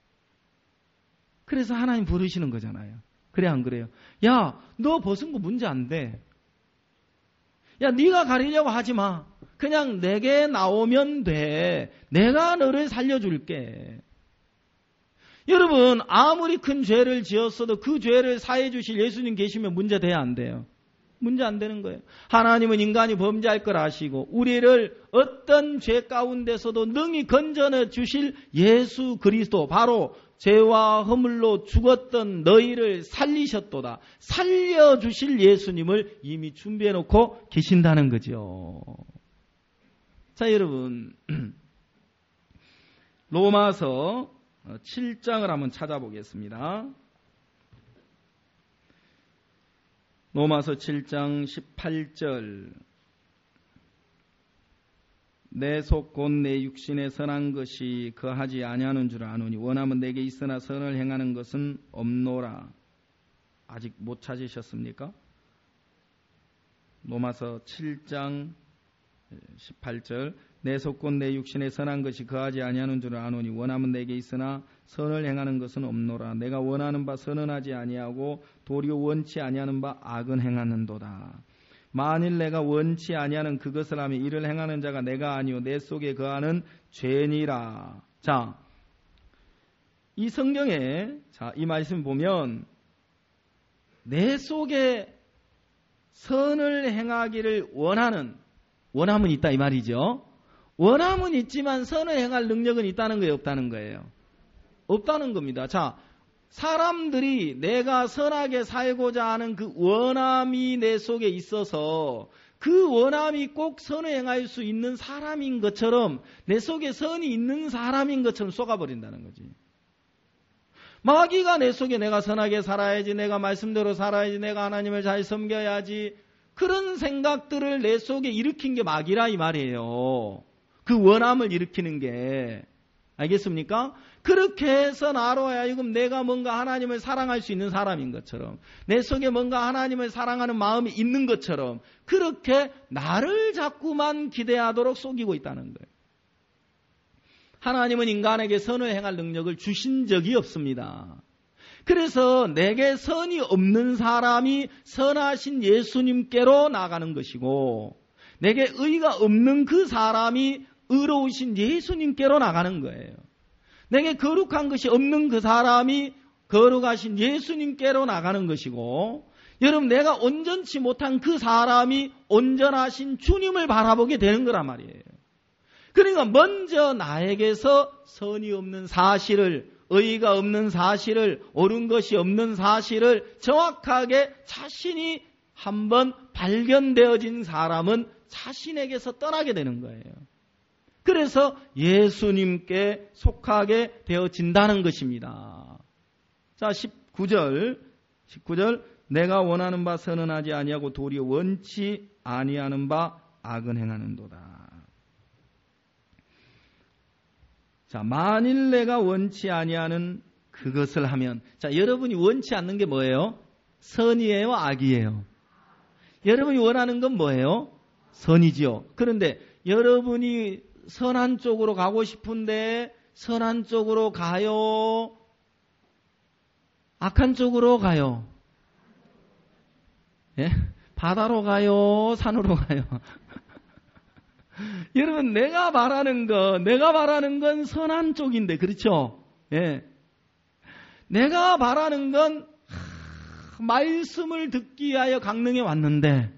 그래서 하나님 부르시는 거잖아요. 그래 안 그래요? 야, 너 벗은 거 문제 안 돼. 야, 네가 가리려고 하지 마. 그냥 내게 나오면 돼. 내가 너를 살려줄게. 여러분, 아무리 큰 죄를 지었어도 그 죄를 사해 주실 예수님 계시면 문제 돼야 안 돼요? 문제 안 되는 거예요. 하나님은 인간이 범죄할 걸 아시고 우리를 어떤 죄 가운데서도 능히 건져내 주실 예수 그리스도, 바로 죄와 허물로 죽었던 너희를 살리셨도다. 살려주실 예수님을 이미 준비해 놓고 계신다는 거죠. 자, 여러분, 로마서 칠 장을 한번 찾아보겠습니다. 로마서 칠 장 십팔 절. 내 속 곧 내 육신에 선한 것이 거하지 아니하는 줄 아노니 원하면 내게 있으나 선을 행하는 것은 없노라. 아직 못 찾으셨습니까? 로마서 칠 장 십팔 절. 내 속 곧 내 육신에 선한 것이 거하지 아니하는 줄 아노니 원하면 내게 있으나 선을 행하는 것은 없노라. 내가 원하는 바 선은 하지 아니하고 도리어 원치 아니하는 바 악은 행하는도다. 만일 내가 원치 아니하는 그것을 하면 이를 행하는 자가 내가 아니요 내 속에 거하는 죄니라. 자, 이 성경에 자, 이 말씀 보면 내 속에 선을 행하기를 원하는 원함은 있다 이 말이죠. 원함은 있지만 선을 행할 능력은 있다는 거예요, 없다는 거예요? 없다는 겁니다. 자, 사람들이 내가 선하게 살고자 하는 그 원함이 내 속에 있어서 그 원함이 꼭 선을 행할 수 있는 사람인 것처럼 내 속에 선이 있는 사람인 것처럼 쏘가버린다는 거지. 마귀가 내 속에 내가 선하게 살아야지, 내가 말씀대로 살아야지, 내가 하나님을 잘 섬겨야지, 그런 생각들을 내 속에 일으킨 게 마귀라 이 말이에요. 그 원함을 일으키는 게. 알겠습니까? 그렇게 해서 나로 하여금 내가 뭔가 하나님을 사랑할 수 있는 사람인 것처럼, 내 속에 뭔가 하나님을 사랑하는 마음이 있는 것처럼 그렇게 나를 자꾸만 기대하도록 속이고 있다는 거예요. 하나님은 인간에게 선을 행할 능력을 주신 적이 없습니다. 그래서 내게 선이 없는 사람이 선하신 예수님께로 나가는 것이고, 내게 의가 없는 그 사람이 의로우신 예수님께로 나가는 거예요. 내게 거룩한 것이 없는 그 사람이 거룩하신 예수님께로 나가는 것이고, 여러분, 내가 온전치 못한 그 사람이 온전하신 주님을 바라보게 되는 거란 말이에요. 그러니까 먼저 나에게서 선이 없는 사실을, 의의가 없는 사실을, 옳은 것이 없는 사실을 정확하게 자신이 한번 발견되어진 사람은 자신에게서 떠나게 되는 거예요. 그래서 예수님께 속하게 되어진다는 것입니다. 자, 십구 절. 십구 절. 내가 원하는 바 선은 하지 아니하고 도리어 원치 아니하는 바 악은 행하는도다. 자, 만일 내가 원치 아니하는 그것을 하면, 자, 여러분이 원치 않는 게 뭐예요? 선이에요, 악이에요? 여러분이 원하는 건 뭐예요? 선이지요. 그런데 여러분이 선한 쪽으로 가고 싶은데 선한 쪽으로 가요? 악한 쪽으로 가요? 예? 바다로 가요? 산으로 가요? 여러분, 내가 말하는 건, 내가 말하는 건 선한 쪽인데, 그렇죠? 예. 내가 말하는 건, 하, 말씀을 듣기 위하여 강릉에 왔는데,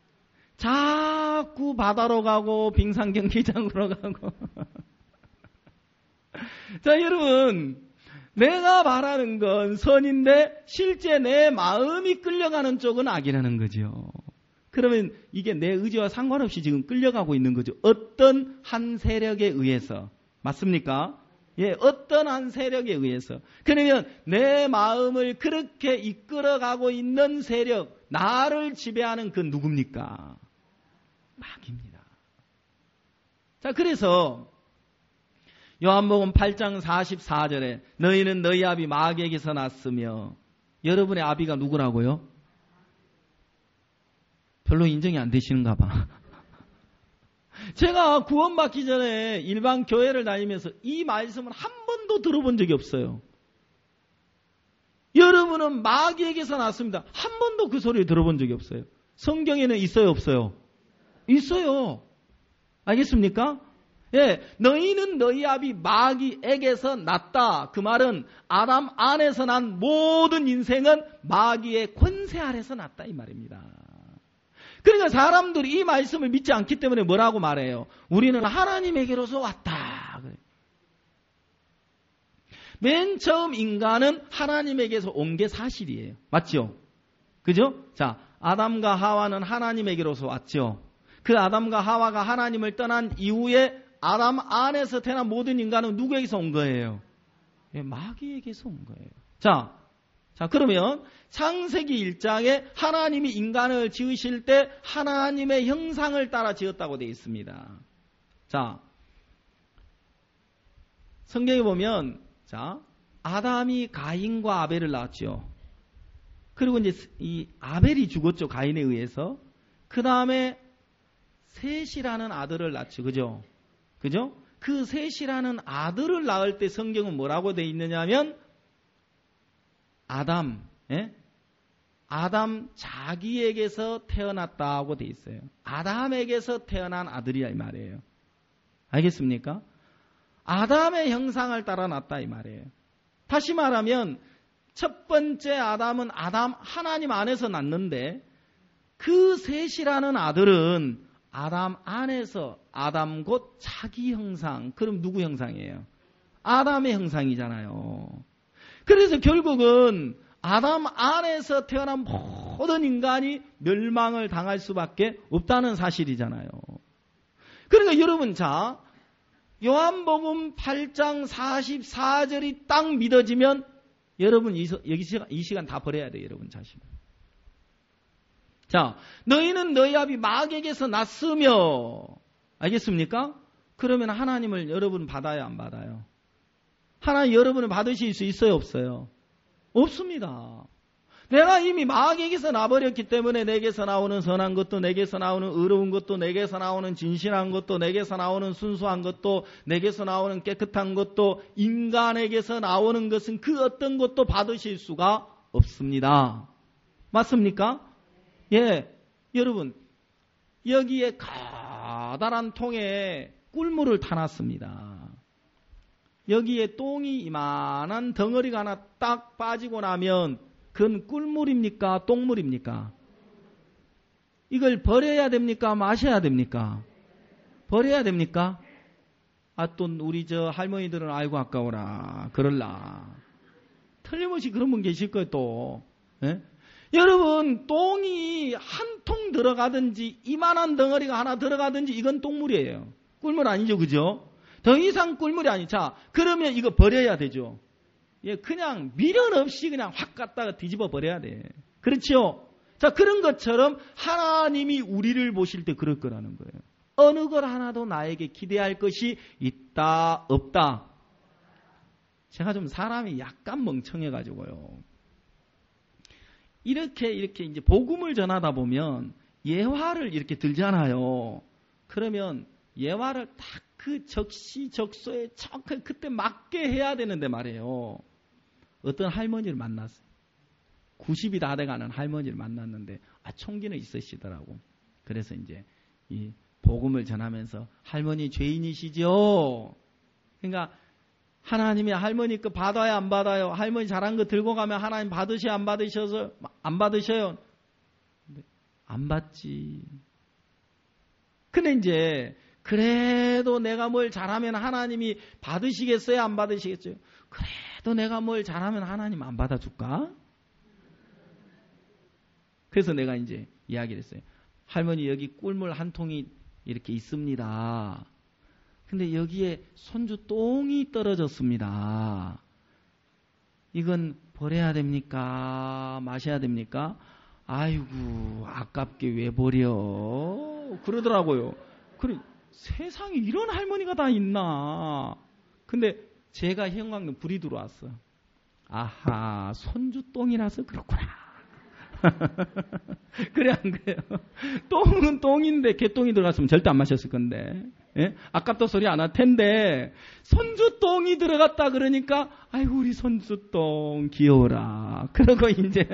자꾸 바다로 가고, 빙상 경기장으로 가고. 자, 여러분, 내가 말하는 건 선인데, 실제 내 마음이 끌려가는 쪽은 악이라는 거죠. 그러면 이게 내 의지와 상관없이 지금 끌려가고 있는 거죠. 어떤 한 세력에 의해서. 맞습니까? 예, 어떤 한 세력에 의해서. 그러면 내 마음을 그렇게 이끌어가고 있는 세력, 나를 지배하는 그 누굽니까? 마귀입니다. 자, 그래서 요한복음 팔 장 사십사 절에 너희는 너희 아비 마귀에게서 났으며, 여러분의 아비가 누구라고요? 별로 인정이 안 되시는가 봐. 제가 구원받기 전에 일반 교회를 다니면서 이 말씀을 한 번도 들어본 적이 없어요. 여러분은 마귀에게서 났습니다. 한 번도 그 소리를 들어본 적이 없어요. 성경에는 있어요, 없어요? 있어요. 알겠습니까? 예, 너희는 너희 아비 마귀에게서 났다. 그 말은 아담 안에서 난 모든 인생은 마귀의 권세 아래서 났다 이 말입니다. 그러니까 사람들이 이 말씀을 믿지 않기 때문에 뭐라고 말해요? 우리는 하나님에게로서 왔다. 맨 처음 인간은 하나님에게서 온 게 사실이에요. 맞죠? 그죠? 자, 아담과 하와는 하나님에게로서 왔죠. 그 아담과 하와가 하나님을 떠난 이후에 아담 안에서 태어난 모든 인간은 누구에게서 온 거예요? 예, 마귀에게서 온 거예요. 자, 자, 그러면 창세기 일 장에 하나님이 인간을 지으실 때 하나님의 형상을 따라 지었다고 되어 있습니다. 자, 성경에 보면 자, 아담이 가인과 아벨을 낳았죠. 그리고 이제 이 아벨이 죽었죠. 가인에 의해서. 그 다음에 셋이라는 아들을 낳죠. 그죠? 그죠? 그 셋이라는 아들을 낳을 때 성경은 뭐라고 되어 있느냐면 아담, 예? 아담 자기에게서 태어났다고 되어 있어요. 아담에게서 태어난 아들이야 이 말이에요. 알겠습니까? 아담의 형상을 따라 났다 이 말이에요. 다시 말하면 첫 번째 아담은 아담 하나님 안에서 났는데 그 셋이라는 아들은 아담 안에서 아담 곧 자기 형상. 그럼 누구 형상이에요? 아담의 형상이잖아요. 그래서 결국은 아담 안에서 태어난 모든 인간이 멸망을 당할 수밖에 없다는 사실이잖아요. 그러니까 여러분 자 요한복음 팔 장 사십사 절이 딱 믿어지면 여러분 이, 여기 이 시간 다 버려야 돼요. 여러분 자신. 자, 너희는 너희 아비 마귀에게서 났으며 알겠습니까? 그러면 하나님을 여러분 받아요 안 받아요? 하나님 여러분을 받으실 수 있어요 없어요? 없습니다. 내가 이미 마귀에게서 나버렸기 때문에 내게서 나오는 선한 것도 내게서 나오는 의로운 것도 내게서 나오는 진실한 것도 내게서 나오는 순수한 것도 내게서 나오는 깨끗한 것도 인간에게서 나오는 것은 그 어떤 것도 받으실 수가 없습니다. 맞습니까? 예, 여러분 여기에 커다란 통에 꿀물을 타놨습니다. 여기에 똥이 이만한 덩어리가 하나 딱 빠지고 나면 그건 꿀물입니까? 똥물입니까? 이걸 버려야 됩니까? 마셔야 됩니까? 버려야 됩니까? 아, 또 우리 저 할머니들은 아이고 아까워라 그럴라. 틀림없이 그런 분 계실 거예요 또. 예? 여러분 똥이 한 통 들어가든지 이만한 덩어리가 하나 들어가든지 이건 똥물이에요. 꿀물 아니죠, 그죠? 더 이상 꿀물이 아니. 자, 그러면 이거 버려야 되죠. 예, 그냥 미련 없이 그냥 확 갖다가 뒤집어 버려야 돼. 그렇죠? 자, 그런 것처럼 하나님이 우리를 보실 때 그럴 거라는 거예요. 어느 걸 하나도 나에게 기대할 것이 있다, 없다. 제가 좀 사람이 약간 멍청해가지고요. 이렇게 이렇게 이제 복음을 전하다 보면 예화를 이렇게 들잖아요. 그러면 예화를 딱 그 적시적소에 정확하게 그때 맞게 해야 되는데 말이에요. 어떤 할머니를 만났어요. 구십이 다 돼가는 할머니를 만났는데 아 총기는 있으시더라고. 그래서 이제 이 복음을 전하면서 할머니 죄인이시죠? 그러니까 하나님이 할머니 거 받아요 안 받아요? 할머니 잘한 거 들고 가면 하나님 받으셔요 안 받으셔서 안 받으셔요? 근데 안 받지. 근데 이제 그래도 내가 뭘 잘하면 하나님이 받으시겠어요? 안 받으시겠어요? 그래도 내가 뭘 잘하면 하나님 안 받아줄까? 그래서 내가 이제 이야기를 했어요. 할머니 여기 꿀물 한 통이 이렇게 있습니다. 근데 여기에 손주 똥이 떨어졌습니다. 이건 버려야 됩니까? 마셔야 됩니까? 아이고 아깝게 왜 버려? 그러더라고요. 그래 세상에 이런 할머니가 다 있나? 근데 제가 형광등 불이 들어왔어. 아하 손주 똥이라서 그렇구나. 그래 안 그래요? 똥은 똥인데 개똥이 들어갔으면 절대 안 마셨을 건데. 예? 아깝다 소리 안 할 텐데 손주똥이 들어갔다 그러니까 아이고 우리 손주똥 귀여워라. 그러고 이제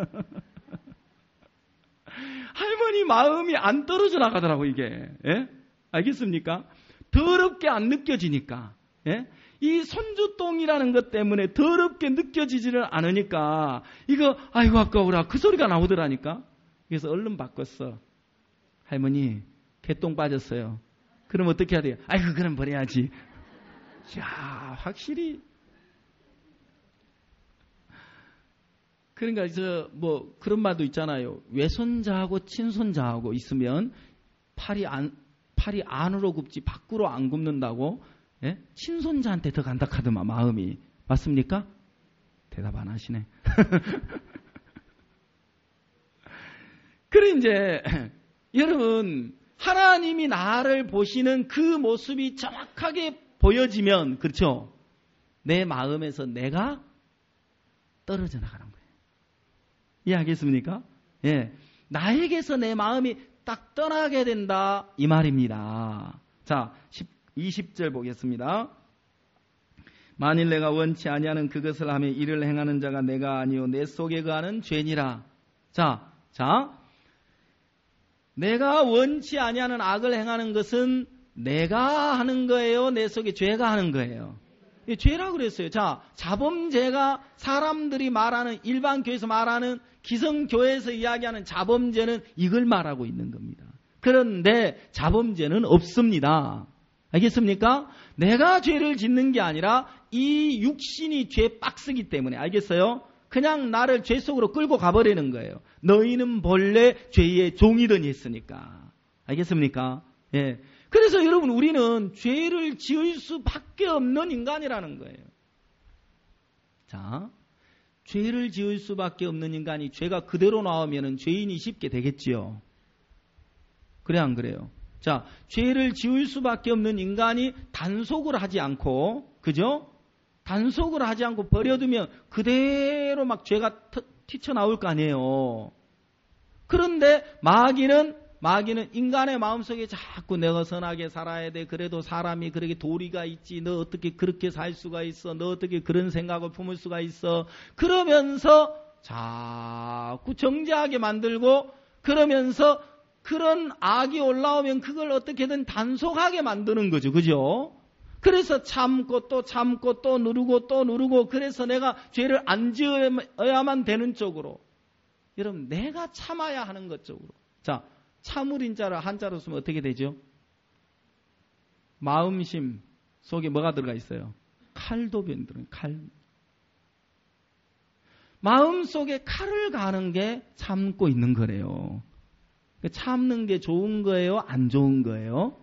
할머니 마음이 안 떨어져 나가더라고 이게. 예? 알겠습니까? 더럽게 안 느껴지니까. 예? 이 손주똥이라는 것 때문에 더럽게 느껴지지를 않으니까 이거 아이고 아까워라 그 소리가 나오더라니까. 그래서 얼른 바꿨어. 할머니 개똥 빠졌어요. 그럼 어떻게 해야 돼요? 아이고 그럼 버려야지. 야 확실히. 그러니까 저 뭐 그런 말도 있잖아요. 외손자하고 친손자하고 있으면 팔이 안 팔이 안으로 굽지 밖으로 안 굽는다고. 예? 친손자한테 더 간다 카더만 마음이. 맞습니까? 대답 안 하시네. 그래 이제 여러분 하나님이 나를 보시는 그 모습이 정확하게 보여지면 그렇죠? 내 마음에서 내가 떨어져 나가는 거예요. 이해하겠습니까? 예, 나에게서 내 마음이 딱 떠나게 된다 이 말입니다. 자, 이십 절 보겠습니다. 만일 내가 원치 아니하는 그것을 하며 이를 행하는 자가 내가 아니요 내 속에 거하는 죄니라. 자, 자, 내가 원치 아니하는 악을 행하는 것은 내가 하는 거예요, 내 속에 죄가 하는 거예요? 죄라고 그랬어요. 자, 자범죄가 사람들이 말하는 일반 교회에서 말하는 기성교회에서 이야기하는 자범죄는 이걸 말하고 있는 겁니다. 그런데 자범죄는 없습니다. 알겠습니까? 내가 죄를 짓는 게 아니라 이 육신이 죄 박스기 때문에. 알겠어요? 그냥 나를 죄 속으로 끌고 가버리는 거예요. 너희는 본래 죄의 종이더니 했으니까. 알겠습니까? 예. 그래서 여러분 우리는 죄를 지을 수밖에 없는 인간이라는 거예요. 자, 죄를 지을 수밖에 없는 인간이 죄가 그대로 나오면은 죄인이 쉽게 되겠지요. 그래 안 그래요? 자, 죄를 지을 수밖에 없는 인간이 단속을 하지 않고, 그죠? 단속을 하지 않고 버려두면 그대로 막 죄가 튀쳐나올 거 아니에요. 그런데 마귀는, 마귀는 인간의 마음속에 자꾸 내가 선하게 살아야 돼. 그래도 사람이 그렇게 도리가 있지. 너 어떻게 그렇게 살 수가 있어. 너 어떻게 그런 생각을 품을 수가 있어. 그러면서 자꾸 정죄하게 만들고, 그러면서 그런 악이 올라오면 그걸 어떻게든 단속하게 만드는 거죠. 그죠? 그래서 참고 또 참고 또 누르고 또 누르고, 그래서 내가 죄를 안 지어야만 되는 쪽으로. 여러분, 내가 참아야 하는 것 쪽으로. 자, 참을 인자를 한자로 쓰면 어떻게 되죠? 마음심 속에 뭐가 들어가 있어요? 칼도 들어가요. 칼. 마음 속에 칼을 가는 게 참고 있는 거래요. 참는 게 좋은 거예요? 안 좋은 거예요?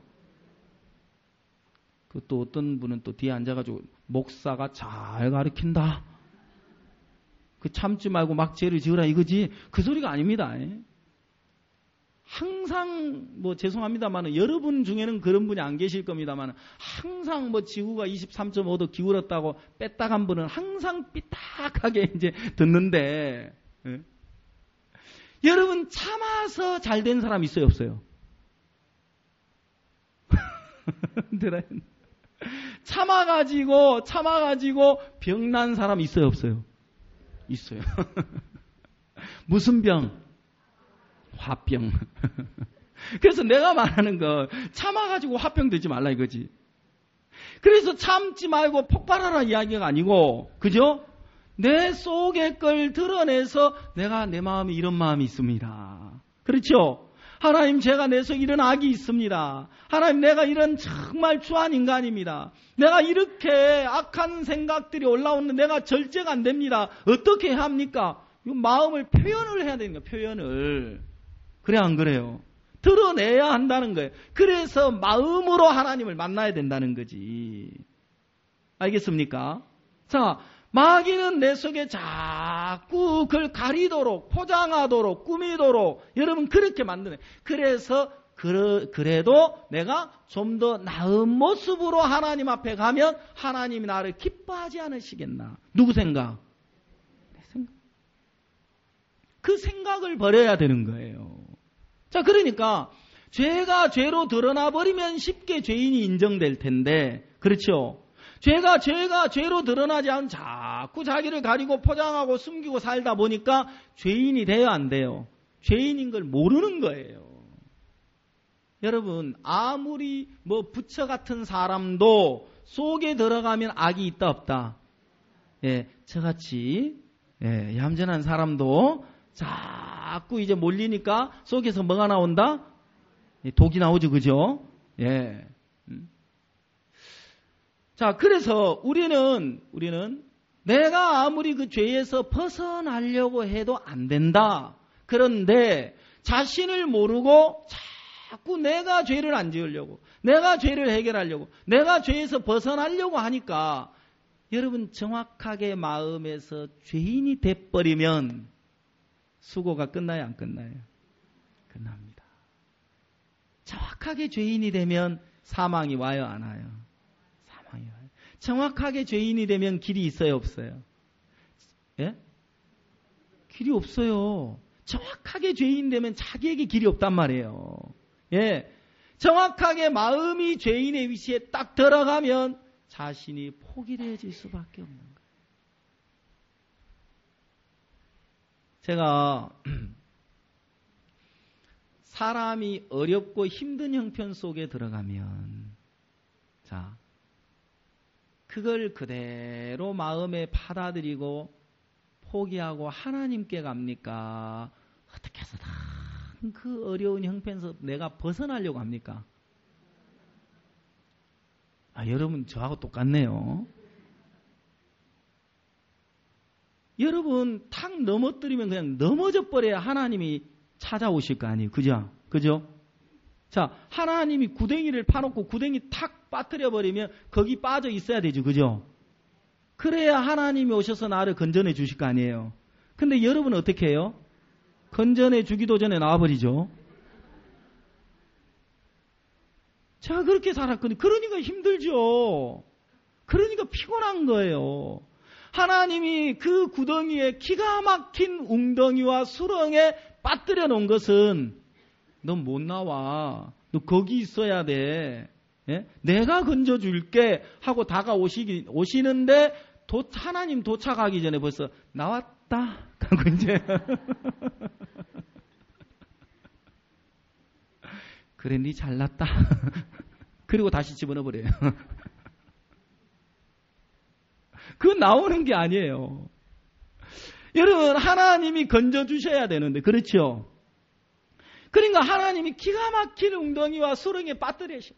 그 또 어떤 분은 또 뒤에 앉아가지고 목사가 잘 가르친다. 그 참지 말고 막 죄를 지으라 이거지. 그 소리가 아닙니다. 항상 뭐 죄송합니다만 여러분 중에는 그런 분이 안 계실 겁니다만 항상 뭐 지구가 이십삼 점 오 도 기울었다고 빼딱한 분은 항상 삐딱하게 이제 듣는데. 예? 여러분 참아서 잘 된 사람 있어요, 없어요? 참아가지고 참아가지고 병난 사람 있어요, 없어요? 있어요. 무슨 병? 화병. 그래서 내가 말하는 거 참아가지고 화병 되지 말라 이거지. 그래서 참지 말고 폭발하라 이야기가 아니고, 그죠? 내 속의 걸 드러내서 내가 내 마음에 이런 마음이 있습니다. 그렇죠? 하나님, 제가 내 속에 이런 악이 있습니다. 하나님, 내가 이런 정말 추한 인간입니다. 내가 이렇게 악한 생각들이 올라오는데 내가 절제가 안 됩니다. 어떻게 해야 합니까? 이 마음을 표현을 해야 되는 거예요. 표현을. 그래 안 그래요? 드러내야 한다는 거예요. 그래서 마음으로 하나님을 만나야 된다는 거지. 알겠습니까? 자, 마귀는 내 속에 자꾸 그걸 가리도록, 포장하도록, 꾸미도록 여러분 그렇게 만드네. 그래서 그러, 그래도 내가 좀 더 나은 모습으로 하나님 앞에 가면 하나님이 나를 기뻐하지 않으시겠나? 누구 생각? 내 생각. 그 생각을 버려야 되는 거예요. 자, 그러니까 죄가 죄로 드러나 버리면 쉽게 죄인이 인정될 텐데, 그렇죠? 죄가 죄가 죄로 드러나지 않으면 자꾸 자기를 가리고 포장하고 숨기고 살다 보니까 죄인이 돼요, 안 돼요? 죄인인 걸 모르는 거예요. 여러분, 아무리 뭐 부처 같은 사람도 속에 들어가면 악이 있다 없다? 예, 저같이 예, 얌전한 사람도 자꾸 이제 몰리니까 속에서 뭐가 나온다? 예, 독이 나오죠, 그죠? 예. 음. 자, 그래서 우리는 우리는 내가 아무리 그 죄에서 벗어나려고 해도 안 된다. 그런데 자신을 모르고 자꾸 내가 죄를 안 지으려고, 내가 죄를 해결하려고, 내가 죄에서 벗어나려고 하니까 여러분 정확하게 마음에서 죄인이 돼버리면 수고가 끝나요, 안 끝나요? 끝납니다. 정확하게 죄인이 되면 사망이 와요, 안 와요? 사망이 와요. 정확하게 죄인이 되면 길이 있어요, 없어요? 예? 길이 없어요. 정확하게 죄인 되면 자기에게 길이 없단 말이에요. 예. 정확하게 마음이 죄인의 위치에 딱 들어가면 자신이 포기되어질 수밖에 없는 거예요. 제가 사람이 어렵고 힘든 형편 속에 들어가면, 자, 그걸 그대로 마음에 받아들이고 포기하고 하나님께 갑니까? 어떻게 해서든 그 어려운 형편에서 내가 벗어나려고 합니까? 아, 여러분 저하고 똑같네요. 여러분 탁 넘어뜨리면 그냥 넘어져 버려야 하나님이 찾아오실 거 아니에요. 그죠? 그죠? 자, 하나님이 구덩이를 파놓고 구덩이 탁 빠뜨려 버리면 거기 빠져 있어야 되죠. 그죠? 그래야 하나님이 오셔서 나를 건져내 주실 거 아니에요. 근데 여러분은 어떻게 해요? 건져내 주기도 전에 나와버리죠. 제가 그렇게 살았거든요. 그러니까 힘들죠. 그러니까 피곤한 거예요. 하나님이 그 구덩이에 기가 막힌 웅덩이와 수렁에 빠뜨려 놓은 것은 넌 못 나와. 너 거기 있어야 돼. 예? 내가 건져줄게 하고 다가오시기, 오시는데 도, 하나님 도착하기 전에 벌써 나왔다. 하고 이제. 그래, 니 잘났다. 그리고 다시 집어넣어버려요. 그건 나오는 게 아니에요. 여러분, 하나님이 건져주셔야 되는데, 그렇죠? 그러니까 하나님이 기가 막힌 웅덩이와 수렁에 빠뜨리셔.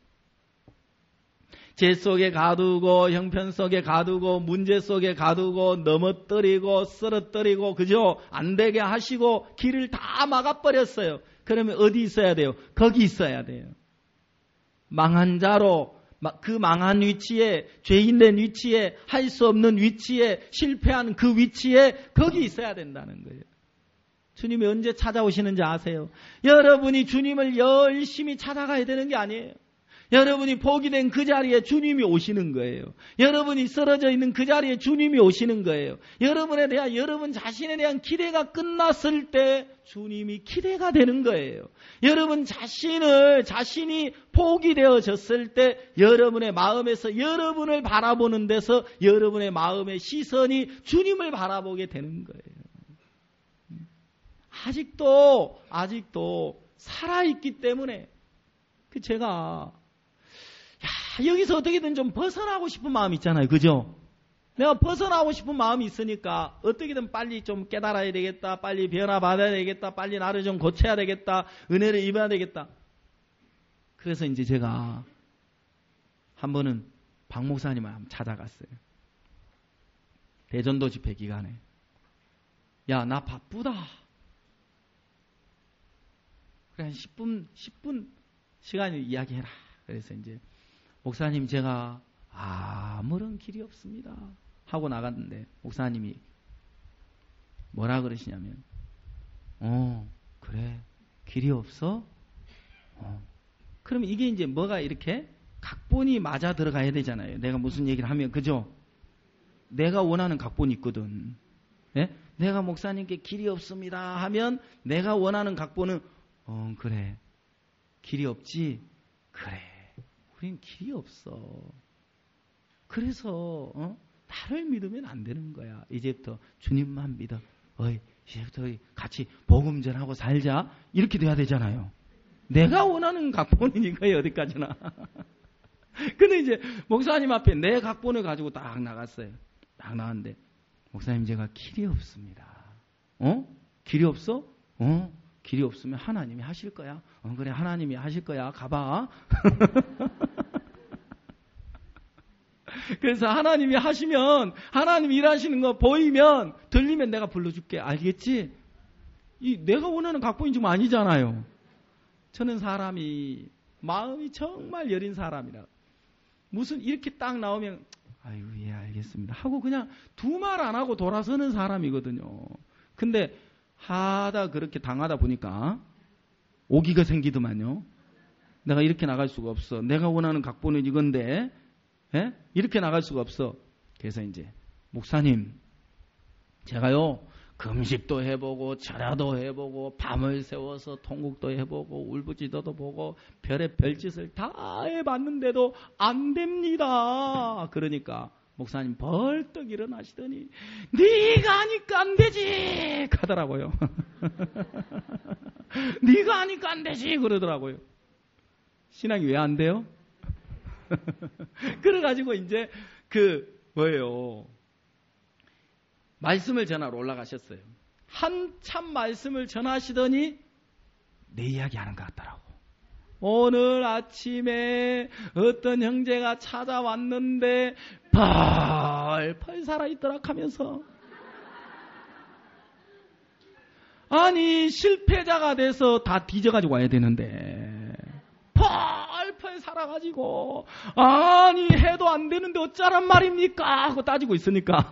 죄 속에 가두고, 형편 속에 가두고, 문제 속에 가두고, 넘어뜨리고, 쓰러뜨리고, 그죠? 안 되게 하시고, 길을 다 막아버렸어요. 그러면 어디 있어야 돼요? 거기 있어야 돼요. 망한 자로, 그 망한 위치에, 죄인된 위치에, 할 수 없는 위치에, 실패한 그 위치에 거기 있어야 된다는 거예요. 주님이 언제 찾아오시는지 아세요? 여러분이 주님을 열심히 찾아가야 되는 게 아니에요. 여러분이 포기된 그 자리에 주님이 오시는 거예요. 여러분이 쓰러져 있는 그 자리에 주님이 오시는 거예요. 여러분에 대한, 여러분 자신에 대한 기대가 끝났을 때 주님이 기대가 되는 거예요. 여러분 자신을, 자신이 포기되어졌을 때 여러분의 마음에서 여러분을 바라보는 데서 여러분의 마음의 시선이 주님을 바라보게 되는 거예요. 아직도, 아직도 살아있기 때문에, 그 제가, 야, 여기서 어떻게든 좀 벗어나고 싶은 마음이 있잖아요. 그죠? 내가 벗어나고 싶은 마음이 있으니까 어떻게든 빨리 좀 깨달아야 되겠다. 빨리 변화받아야 되겠다. 빨리 나를 좀 고쳐야 되겠다. 은혜를 입어야 되겠다. 그래서 이제 제가 한 번은 박 목사님을 한번 찾아갔어요. 대전도 집회 기간에. 야, 나 바쁘다. 그래, 한 십 분, 십 분 시간을 이야기해라. 그래서 이제 목사님 제가 아무런 길이 없습니다 하고 나갔는데 목사님이 뭐라 그러시냐면 어 그래 길이 없어? 어. 그럼 이게 이제 뭐가 이렇게 각본이 맞아 들어가야 되잖아요. 내가 무슨 얘기를 하면 그죠? 내가 원하는 각본이 있거든. 예? 내가 목사님께 길이 없습니다 하면 내가 원하는 각본은 어 그래 길이 없지? 그래 우린 길이 없어. 그래서 어? 나를 믿으면 안 되는 거야. 이제부터 주님만 믿어. 어이 이제부터 같이 복음전하고 살자. 이렇게 돼야 되잖아요. 내가 원하는 각본은 이거예요. 어디까지나. 근데 이제 목사님 앞에 내 각본을 가지고 딱 나갔어요. 딱 나왔는데 목사님 제가 길이 없습니다. 어? 길이 없어? 어? 길이 없으면 하나님이 하실 거야. 어 그래 하나님이 하실 거야. 가봐. 그래서 하나님이 하시면 하나님이 일하시는 거 보이면 들리면 내가 불러줄게. 알겠지? 이 내가 원하는 각본이 지금 아니잖아요. 저는 사람이 마음이 정말 여린 사람이라 무슨 이렇게 딱 나오면 아유 예 알겠습니다 하고 그냥 두 말 안 하고 돌아서는 사람이거든요. 근데 하다 그렇게 당하다 보니까 오기가 생기더만요. 내가 이렇게 나갈 수가 없어. 내가 원하는 각본은 이건데 예? 이렇게 나갈 수가 없어. 그래서 이제 목사님 제가요 금식도 해보고 절야도 해보고 밤을 새워서 통곡도 해보고 울부짖어도 보고 별의 별짓을 다 해봤는데도 안 됩니다. 그러니까 목사님 벌떡 일어나시더니 네가 하니까 안 되지 하더라고요. 네가 하니까 안 되지 그러더라고요. 신앙이 왜 안 돼요? 그래가지고 이제 그 뭐예요? 말씀을 전하러 올라가셨어요. 한참 말씀을 전하시더니 내 이야기 하는 것 같더라고. 오늘 아침에 어떤 형제가 찾아왔는데 펄펄 살아있더라 하면서 아니 실패자가 돼서 다 뒤져가지고 와야 되는데 펄펄 살아가지고 아니 해도 안 되는데 어쩌란 말입니까 하고 따지고 있으니까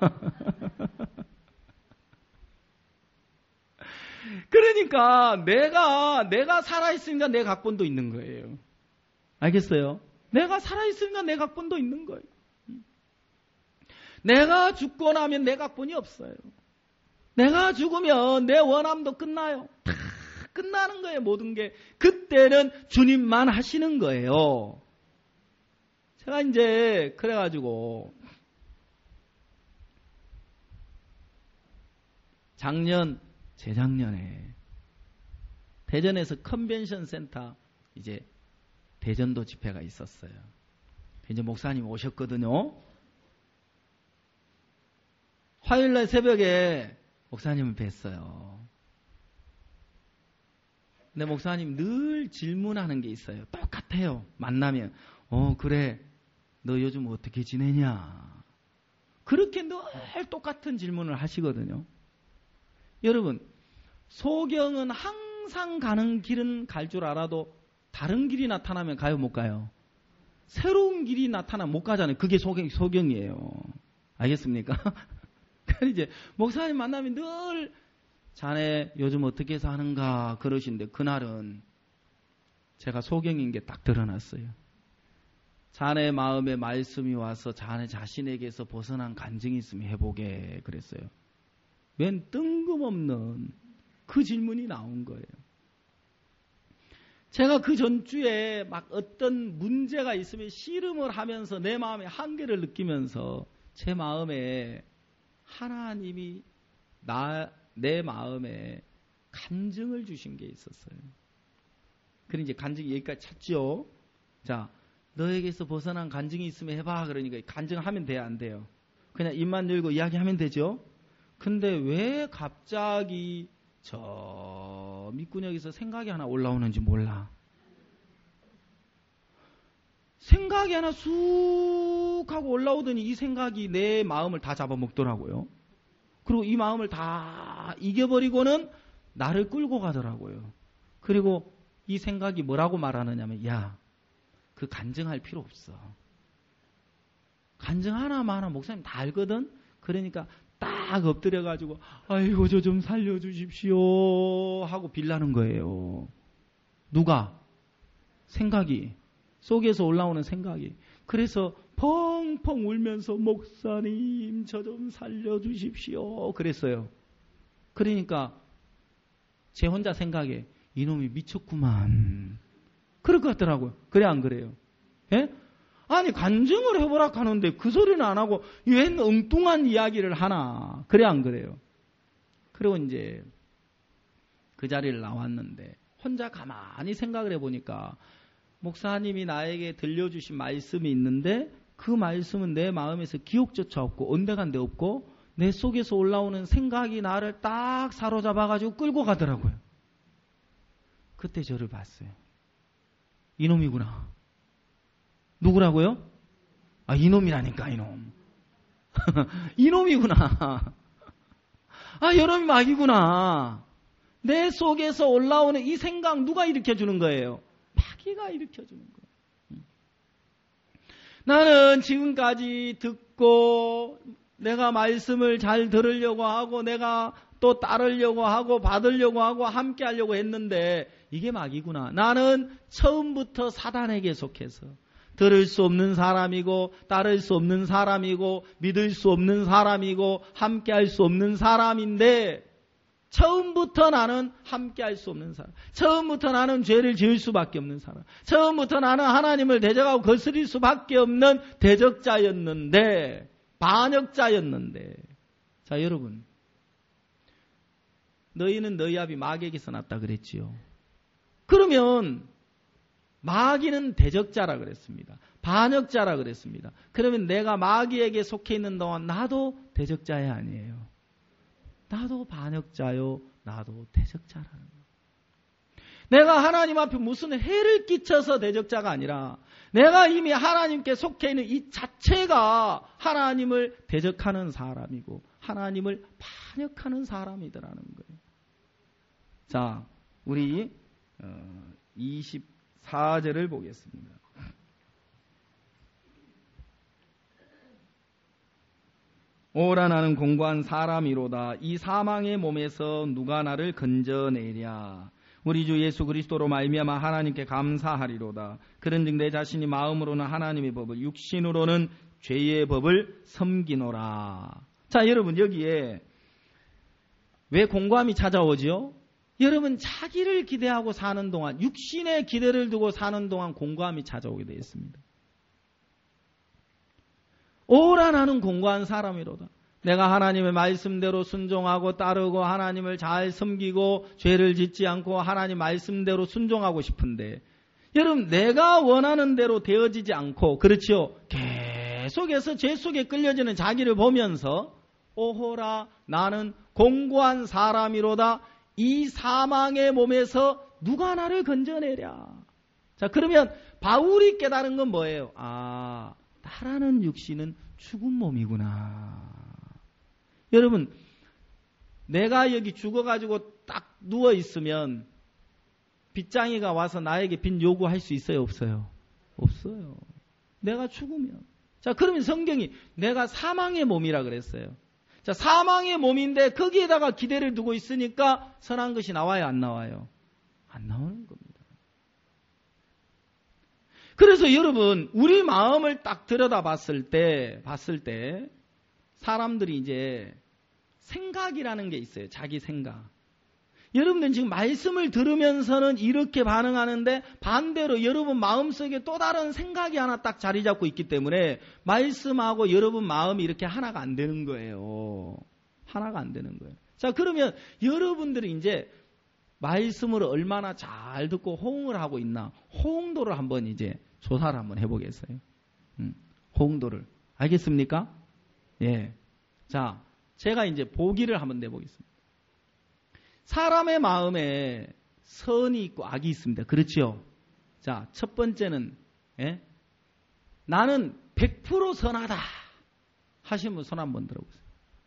그러니까 내가 내가 살아있으니까 내 각본도 있는 거예요. 알겠어요? 내가 살아있으니까 내 각본도 있는 거예요. 내가 죽고 나면 내 각본이 없어요. 내가 죽으면 내 원함도 끝나요. 다 끝나는 거예요. 모든 게. 그때는 주님만 하시는 거예요. 제가 이제 그래가지고 작년 재작년에 대전에서 컨벤션 센터 이제 대전도 집회가 있었어요. 이제 목사님 오셨거든요. 화요일날 새벽에 목사님을 뵀어요. 근데 목사님 늘 질문하는 게 있어요. 똑같아요. 만나면 어 그래 너 요즘 어떻게 지내냐. 그렇게 늘 똑같은 질문을 하시거든요. 여러분 소경은 항상 가는 길은 갈 줄 알아도 다른 길이 나타나면 가요 못 가요? 새로운 길이 나타나면 못 가잖아요. 그게 소경, 소경이에요. 알겠습니까? 그러니까 이제 목사님 만나면 늘 자네 요즘 어떻게 사는가 그러신데 그날은 제가 소경인 게 딱 드러났어요. 자네 마음에 말씀이 와서 자네 자신에게서 벗어난 간증이 있으면 해보게 그랬어요. 웬 뜬금없는 그 질문이 나온 거예요. 제가 그 전주에 막 어떤 문제가 있으면 씨름을 하면서 내 마음의 한계를 느끼면서 제 마음에 하나님이 나, 내 마음에 간증을 주신 게 있었어요. 그래 이제 간증이 여기까지 찾죠. 자, 너에게서 벗어난 간증이 있으면 해봐. 그러니까 간증하면 돼요, 안 돼요? 그냥 입만 열고 이야기하면 되죠. 근데 왜 갑자기 저 밑구녕에서 생각이 하나 올라오는지 몰라. 생각이 하나 쑥 하고 올라오더니 이 생각이 내 마음을 다 잡아먹더라고요. 그리고 이 마음을 다 이겨버리고는 나를 끌고 가더라고요. 그리고 이 생각이 뭐라고 말하느냐면 야, 그 간증할 필요 없어. 간증 하나만 하나 목사님 다 알거든. 그러니까 딱 엎드려가지고 아이고 저 좀 살려주십시오 하고 빌라는 거예요. 누가? 생각이. 속에서 올라오는 생각이. 그래서 펑펑 울면서 목사님 저 좀 살려주십시오 그랬어요. 그러니까 제 혼자 생각에 이놈이 미쳤구만 그럴 것 같더라고요. 그래 안 그래요? 예? 아니 간증을 해보라 하는데 그 소리는 안 하고 웬 엉뚱한 이야기를 하나 그래 안 그래요? 그리고 이제 그 자리를 나왔는데 혼자 가만히 생각을 해보니까 목사님이 나에게 들려주신 말씀이 있는데 그 말씀은 내 마음에서 기억조차 없고 언대간데 없고 내 속에서 올라오는 생각이 나를 딱 사로잡아가지고 끌고 가더라고요. 그때 저를 봤어요. 이놈이구나. 누구라고요? 아, 이놈이라니까, 이놈. 이놈이구나. 아, 여러분이 마귀구나. 내 속에서 올라오는 이 생각 누가 일으켜주는 거예요? 마귀가 일으켜주는 거예요. 나는 지금까지 듣고 내가 말씀을 잘 들으려고 하고 내가 또 따르려고 하고 받으려고 하고 함께 하려고 했는데 이게 마귀구나. 나는 처음부터 사단에게 속해서 들을 수 없는 사람이고 따를 수 없는 사람이고 믿을 수 없는 사람이고 함께 할 수 없는 사람인데 처음부터 나는 함께 할 수 없는 사람. 처음부터 나는 죄를 지을 수밖에 없는 사람. 처음부터 나는 하나님을 대적하고 거스릴 수밖에 없는 대적자였는데 반역자였는데 자 여러분 너희는 너희 아비 마귀에게서 났다 그랬지요. 그러면 마귀는 대적자라 그랬습니다. 반역자라 그랬습니다. 그러면 내가 마귀에게 속해 있는 동안 나도 대적자야 아니에요. 나도 반역자요. 나도 대적자라는 거예요. 내가 하나님 앞에 무슨 해를 끼쳐서 대적자가 아니라 내가 이미 하나님께 속해 있는 이 자체가 하나님을 대적하는 사람이고 하나님을 반역하는 사람이더라는 거예요. 자, 우리 이십사 절을 보겠습니다. 오라 나는 공고한 사람이로다. 이 사망의 몸에서 누가 나를 건져내랴. 우리 주 예수 그리스도로 말미암아 하나님께 감사하리로다. 그런즉 내 자신이 마음으로는 하나님의 법을 육신으로는 죄의 법을 섬기노라. 자 여러분 여기에 왜 공고함이 찾아오지요? 여러분 자기를 기대하고 사는 동안 육신의 기대를 두고 사는 동안 공고함이 찾아오게 되어 있습니다. 오라 나는 공고한 사람이로다. 내가 하나님의 말씀대로 순종하고 따르고 하나님을 잘 섬기고 죄를 짓지 않고 하나님 말씀대로 순종하고 싶은데 여러분 내가 원하는 대로 되어지지 않고 그렇지요. 계속해서 죄 속에 끌려지는 자기를 보면서 오호라 나는 공고한 사람이로다. 이 사망의 몸에서 누가 나를 건져내랴. 자 그러면 바울이 깨달은 건 뭐예요? 아 나라는 육신은 죽은 몸이구나. 여러분 내가 여기 죽어가지고 딱 누워있으면 빚장이가 와서 나에게 빚 요구할 수 있어요? 없어요? 없어요. 내가 죽으면. 자 그러면 성경이 내가 사망의 몸이라 그랬어요. 자 사망의 몸인데 거기에다가 기대를 두고 있으니까 선한 것이 나와요? 안 나와요? 안 나오는 겁니다. 그래서 여러분 우리 마음을 딱 들여다봤을 때 봤을 때 사람들이 이제 생각이라는 게 있어요. 자기 생각. 여러분들 지금 말씀을 들으면서는 이렇게 반응하는데 반대로 여러분 마음속에 또 다른 생각이 하나 딱 자리 잡고 있기 때문에 말씀하고 여러분 마음이 이렇게 하나가 안 되는 거예요. 하나가 안 되는 거예요. 자 그러면 여러분들이 이제 말씀을 얼마나 잘 듣고 호응을 하고 있나 호응도를 한번 이제 조사를 한번 해보겠어요. 음, 호응도를 알겠습니까? 예. 자 제가 이제 보기를 한번 내보겠습니다. 사람의 마음에 선이 있고 악이 있습니다. 그렇죠? 자, 첫 번째는 예? 나는 백 퍼센트 선하다 하시는 분 손 한번 들어보세요.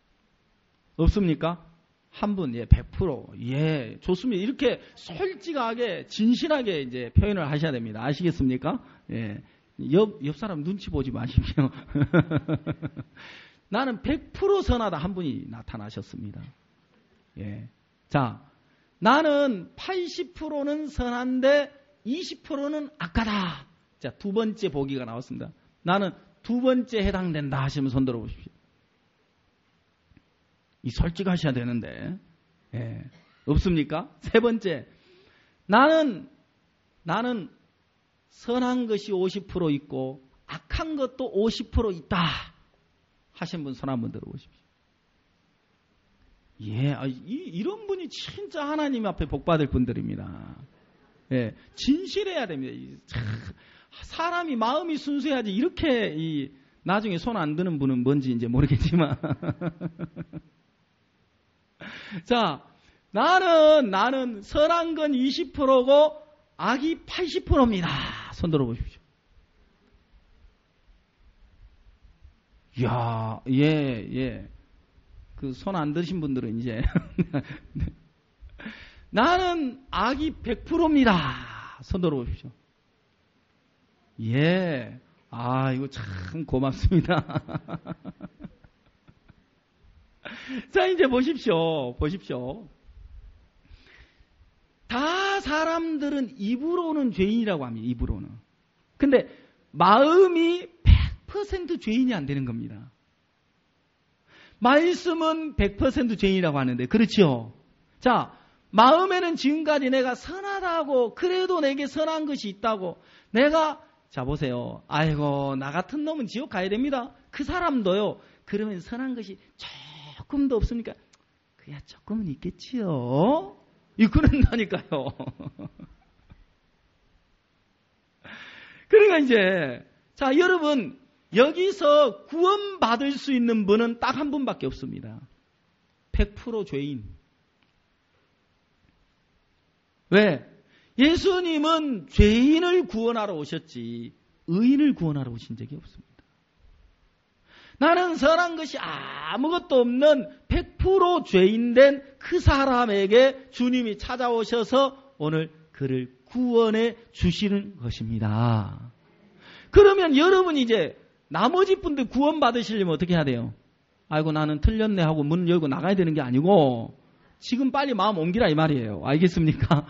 없습니까? 한 분, 예, 백 퍼센트. 예, 좋습니다. 이렇게 솔직하게, 진실하게 이제 표현을 하셔야 됩니다. 아시겠습니까? 예. 옆, 옆 사람 눈치 보지 마십시오. 나는 백 퍼센트 선하다 한 분이 나타나셨습니다. 예. 자, 나는 팔십 퍼센트는 선한데 이십 퍼센트는 악하다. 자, 두 번째 보기가 나왔습니다. 나는 두 번째 해당된다 하시면 손 들어보십시오. 이 솔직하셔야 되는데. 예. 없습니까? 세 번째. 나는, 나는 선한 것이 오십 퍼센트 있고 악한 것도 오십 퍼센트 있다 하신 분 손 한번 들어보십시오. 예, 이, 이런 분이 진짜 하나님 앞에 복받을 분들입니다. 예, 진실해야 됩니다. 참, 사람이 마음이 순수해야지 이렇게 이, 나중에 손 안 드는 분은 뭔지 이제 모르겠지만. 자, 나는, 나는 선한 건 이십 퍼센트고 악이 팔십 퍼센트입니다. 손 들어보십시오. 이야, 예, 예. 그 손 안 드신 분들은 이제. 나는 악이 백 퍼센트입니다. 손 들어보십시오. 예. 아, 이거 참 고맙습니다. 자, 이제 보십시오. 보십시오. 다 사람들은 입으로는 죄인이라고 합니다. 입으로는. 근데 마음이 백 퍼센트 죄인이 안 되는 겁니다. 말씀은 백 퍼센트 죄인이라고 하는데 그렇죠? 자, 마음에는 지금까지 내가 선하다고 그래도 내게 선한 것이 있다고 내가 자 보세요. 아이고 나 같은 놈은 지옥 가야 됩니다. 그 사람도요. 그러면 선한 것이 조금도 없습니까? 그야 조금은 있겠지요. 이 그런다니까요. 그러니까 이제 자 여러분 여기서 구원받을 수 있는 분은 딱 한 분밖에 없습니다. 백 퍼센트 죄인. 왜? 예수님은 죄인을 구원하러 오셨지 의인을 구원하러 오신 적이 없습니다. 나는 선한 것이 아무것도 없는 백 퍼센트 죄인된 그 사람에게 주님이 찾아오셔서 오늘 그를 구원해 주시는 것입니다. 그러면 여러분이 이제 나머지 분들 구원 받으시려면 어떻게 해야 돼요? 아이고 나는 틀렸네 하고 문 열고 나가야 되는 게 아니고 지금 빨리 마음 옮기라 이 말이에요. 알겠습니까?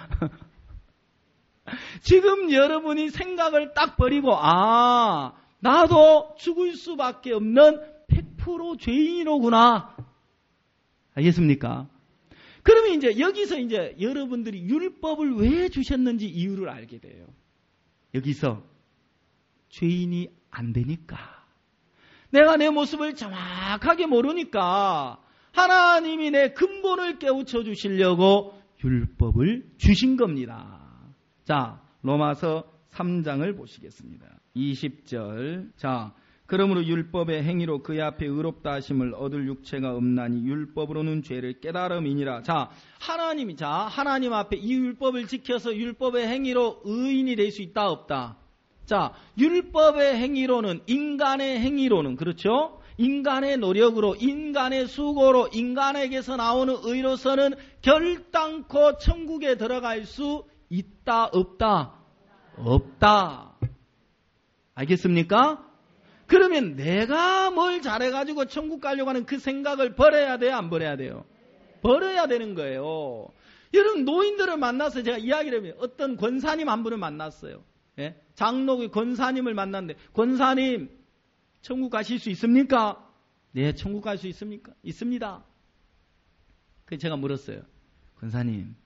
지금 여러분이 생각을 딱 버리고 아 나도 죽을 수밖에 없는 백 퍼센트 죄인이로구나. 알겠습니까? 그러면 이제 여기서 이제 여러분들이 율법을 왜 주셨는지 이유를 알게 돼요. 여기서 죄인이 안 되니까. 내가 내 모습을 정확하게 모르니까 하나님이 내 근본을 깨우쳐 주시려고 율법을 주신 겁니다. 자, 로마서 삼 장을 보시겠습니다. 이십 절. 자, 그러므로 율법의 행위로 그의 앞에 의롭다 하심을 얻을 육체가 없나니 율법으로는 죄를 깨달음이니라. 자, 하나님이 자, 하나님 앞에 이 율법을 지켜서 율법의 행위로 의인이 될 수 있다 없다. 자, 율법의 행위로는 인간의 행위로는 그렇죠? 인간의 노력으로 인간의 수고로 인간에게서 나오는 의로서는 결단코 천국에 들어갈 수 있다 없다? 없다. 알겠습니까? 그러면 내가 뭘 잘해가지고 천국 가려고 하는 그 생각을 버려야 돼요? 안 버려야 돼요? 버려야 되는 거예요. 여러분 노인들을 만나서 제가 이야기를 하면 어떤 권사님 한 분을 만났어요. 예? 장로의 권사님을 만났는데 권사님 천국 가실 수 있습니까? 네, 천국 갈 수 있습니까? 있습니다. 그래서 제가 물었어요. 권사님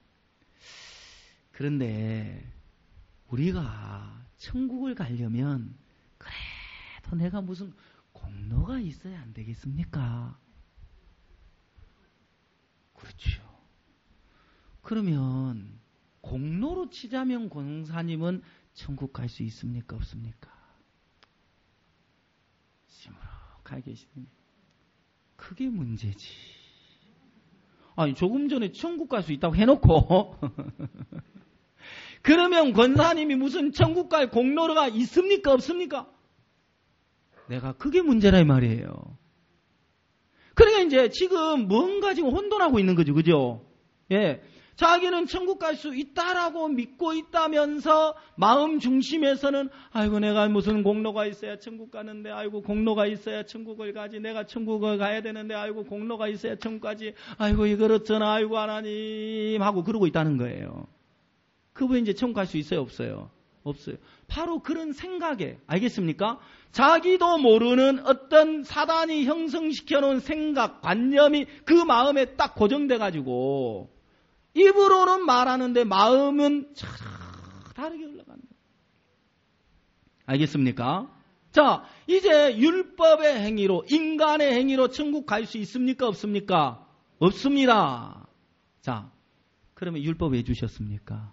그런데 우리가 천국을 가려면 그래도 내가 무슨 공로가 있어야 안 되겠습니까? 그렇죠. 그러면 공로로 치자면 권사님은 천국 갈 수 있습니까? 없습니까? 시무룩하게 계시더니 그게 문제지. 아니 조금 전에 천국 갈 수 있다고 해놓고 그러면 권사님이 무슨 천국 갈 공로가 있습니까? 없습니까? 내가 그게 문제라 이 말이에요. 그러니까 이제 지금 뭔가 지금 혼돈하고 있는 거죠. 그죠? 예. 자기는 천국 갈 수 있다라고 믿고 있다면서 마음 중심에서는 아이고 내가 무슨 공로가 있어야 천국 가는데 아이고 공로가 있어야 천국을 가지 내가 천국을 가야 되는데 아이고 공로가 있어야 천국 가지 아이고 이걸 어쩌나 아이고 하나님 하고 그러고 있다는 거예요. 그분 이제 천국 갈 수 있어요 없어요? 없어요. 바로 그런 생각에, 알겠습니까? 자기도 모르는 어떤 사단이 형성시켜 놓은 생각, 관념이 그 마음에 딱 고정돼 가지고 입으로는 말하는데 마음은 다르게 흘러간다. 알겠습니까? 자, 이제 율법의 행위로, 인간의 행위로 천국 갈 수 있습니까? 없습니까? 없습니다. 자, 그러면 율법 왜 주셨습니까?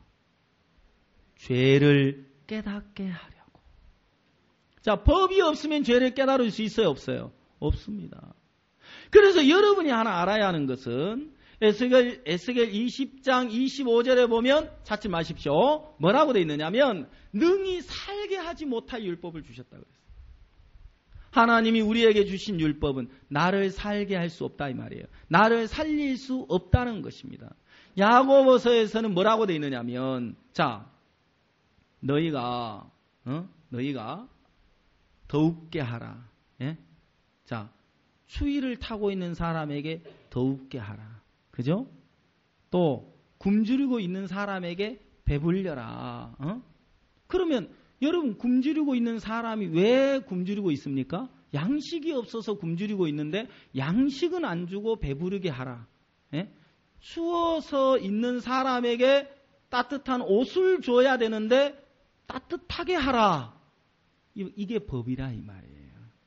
죄를 깨닫게 하려고. 자, 법이 없으면 죄를 깨달을 수 있어요? 없어요? 없습니다. 그래서 여러분이 하나 알아야 하는 것은 에스겔, 에스겔 이십 장 이십오 절에 보면 찾지 마십시오. 뭐라고 되어 있느냐면 능히 살게 하지 못할 율법을 주셨다고 그랬어요. 하나님이 우리에게 주신 율법은 나를 살게 할 수 없다 이 말이에요. 나를 살릴 수 없다는 것입니다. 야고보서에서는 뭐라고 되어 있느냐면 자, 너희가 어? 너희가 더욱게 하라. 예? 자, 추위를 타고 있는 사람에게 더욱게 하라. 그죠? 또 굶주리고 있는 사람에게 배불려라. 어? 그러면 여러분 굶주리고 있는 사람이 왜 굶주리고 있습니까? 양식이 없어서 굶주리고 있는데 양식은 안 주고 배부르게 하라. 예? 추워서 있는 사람에게 따뜻한 옷을 줘야 되는데 따뜻하게 하라. 이게 법이라 이 말이에요.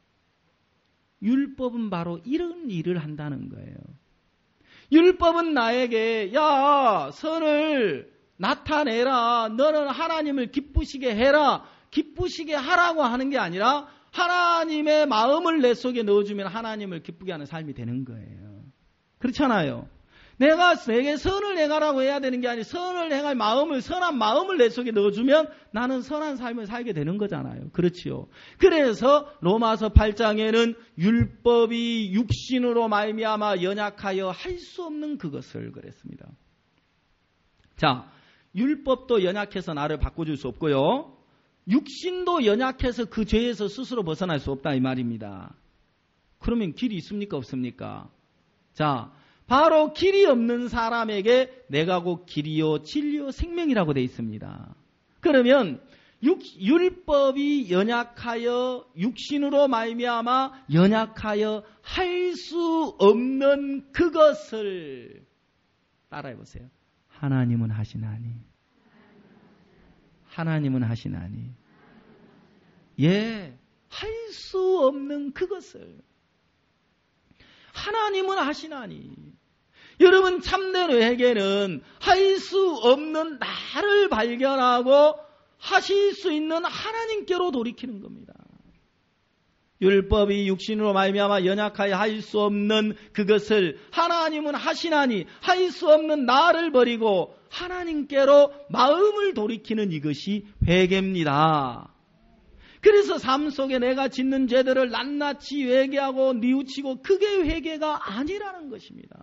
율법은 바로 이런 일을 한다는 거예요. 율법은 나에게 야 선을 나타내라. 너는 하나님을 기쁘시게 해라. 기쁘시게 하라고 하는 게 아니라 하나님의 마음을 내 속에 넣어주면 하나님을 기쁘게 하는 삶이 되는 거예요. 그렇잖아요. 내가 내게 선을 행하라고 해야 되는 게 아니라 선을 행할 마음을, 선한 마음을 내 속에 넣어주면 나는 선한 삶을 살게 되는 거잖아요. 그렇지요. 그래서 로마서 팔 장에는 율법이 육신으로 말미암아 연약하여 할 수 없는 그것을 그랬습니다. 자, 율법도 연약해서 나를 바꿔줄 수 없고요. 육신도 연약해서 그 죄에서 스스로 벗어날 수 없다 이 말입니다. 그러면 길이 있습니까? 없습니까? 자, 바로 길이 없는 사람에게 내가 곧 길이요 진리요 생명이라고 되어 있습니다. 그러면 육, 율법이 연약하여 육신으로 말미암아 연약하여 할 수 없는 그것을 따라해 보세요. 하나님은 하시나니. 하나님은 하시나니. 예, 할 수 없는 그것을 하나님은 하시나니. 여러분 참된 회개는 할 수 없는 나를 발견하고 하실 수 있는 하나님께로 돌이키는 겁니다. 율법이 육신으로 말미암아 연약하여 할 수 없는 그것을 하나님은 하시나니 할 수 없는 나를 버리고 하나님께로 마음을 돌이키는 이것이 회개입니다. 그래서 삶 속에 내가 짓는 죄들을 낱낱이 회개하고 뉘우치고 그게 회개가 아니라는 것입니다.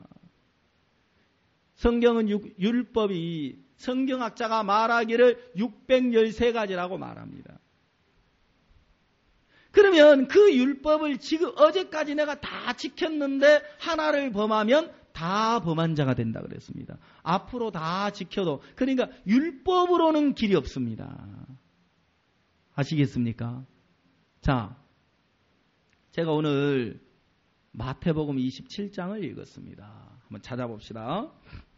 성경은 율법이 성경학자가 말하기를 육백십삼 가지라고 말합니다. 그러면 그 율법을 지금 어제까지 내가 다 지켰는데 하나를 범하면 다 범한 자가 된다 그랬습니다. 앞으로 다 지켜도 그러니까 율법으로는 길이 없습니다. 아시겠습니까? 자, 제가 오늘 마태복음 이십칠 장을 읽었습니다. 한번 찾아봅시다.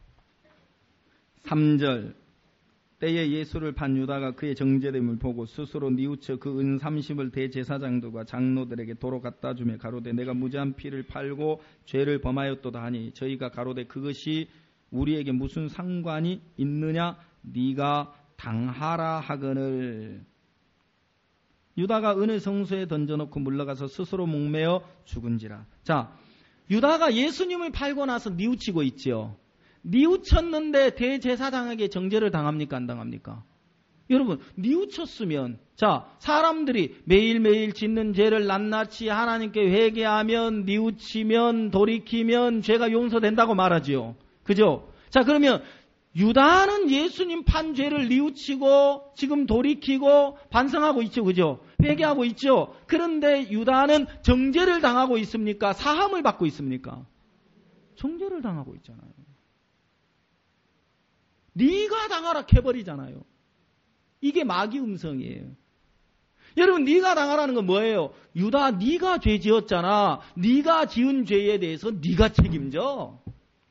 삼 절 때에 예수를 판 유다가 그의 정죄됨을 보고 스스로 뉘우쳐 그 은 삼십을 대제사장들과 장로들에게 도로 갖다 주며 가로되 내가 무죄한 피를 팔고 죄를 범하였도다 하니 저희가 가로되 그것이 우리에게 무슨 상관이 있느냐 네가 당하라 하거늘. 유다가 은을 성소에 던져놓고 물러가서 스스로 목매어 죽은지라. 자, 유다가 예수님을 팔고 나서 뉘우치고 있죠. 뉘우쳤는데 대제사장에게 정죄를 당합니까? 안 당합니까? 여러분, 뉘우쳤으면 자, 사람들이 매일매일 짓는 죄를 낱낱이 하나님께 회개하면 뉘우치면 돌이키면 죄가 용서된다고 말하지요. 그죠? 자, 그러면 유다는 예수님 판 죄를 뉘우치고 지금 돌이키고 반성하고 있죠. 그죠? 회개하고 있죠. 그런데 유다는 정죄를 당하고 있습니까? 사함을 받고 있습니까? 정죄를 당하고 있잖아요. 네가 당하라 해버리잖아요. 이게 마귀 음성이에요. 여러분, 네가 당하라는 건 뭐예요? 유다, 네가 죄 지었잖아. 네가 지은 죄에 대해서 네가 책임져.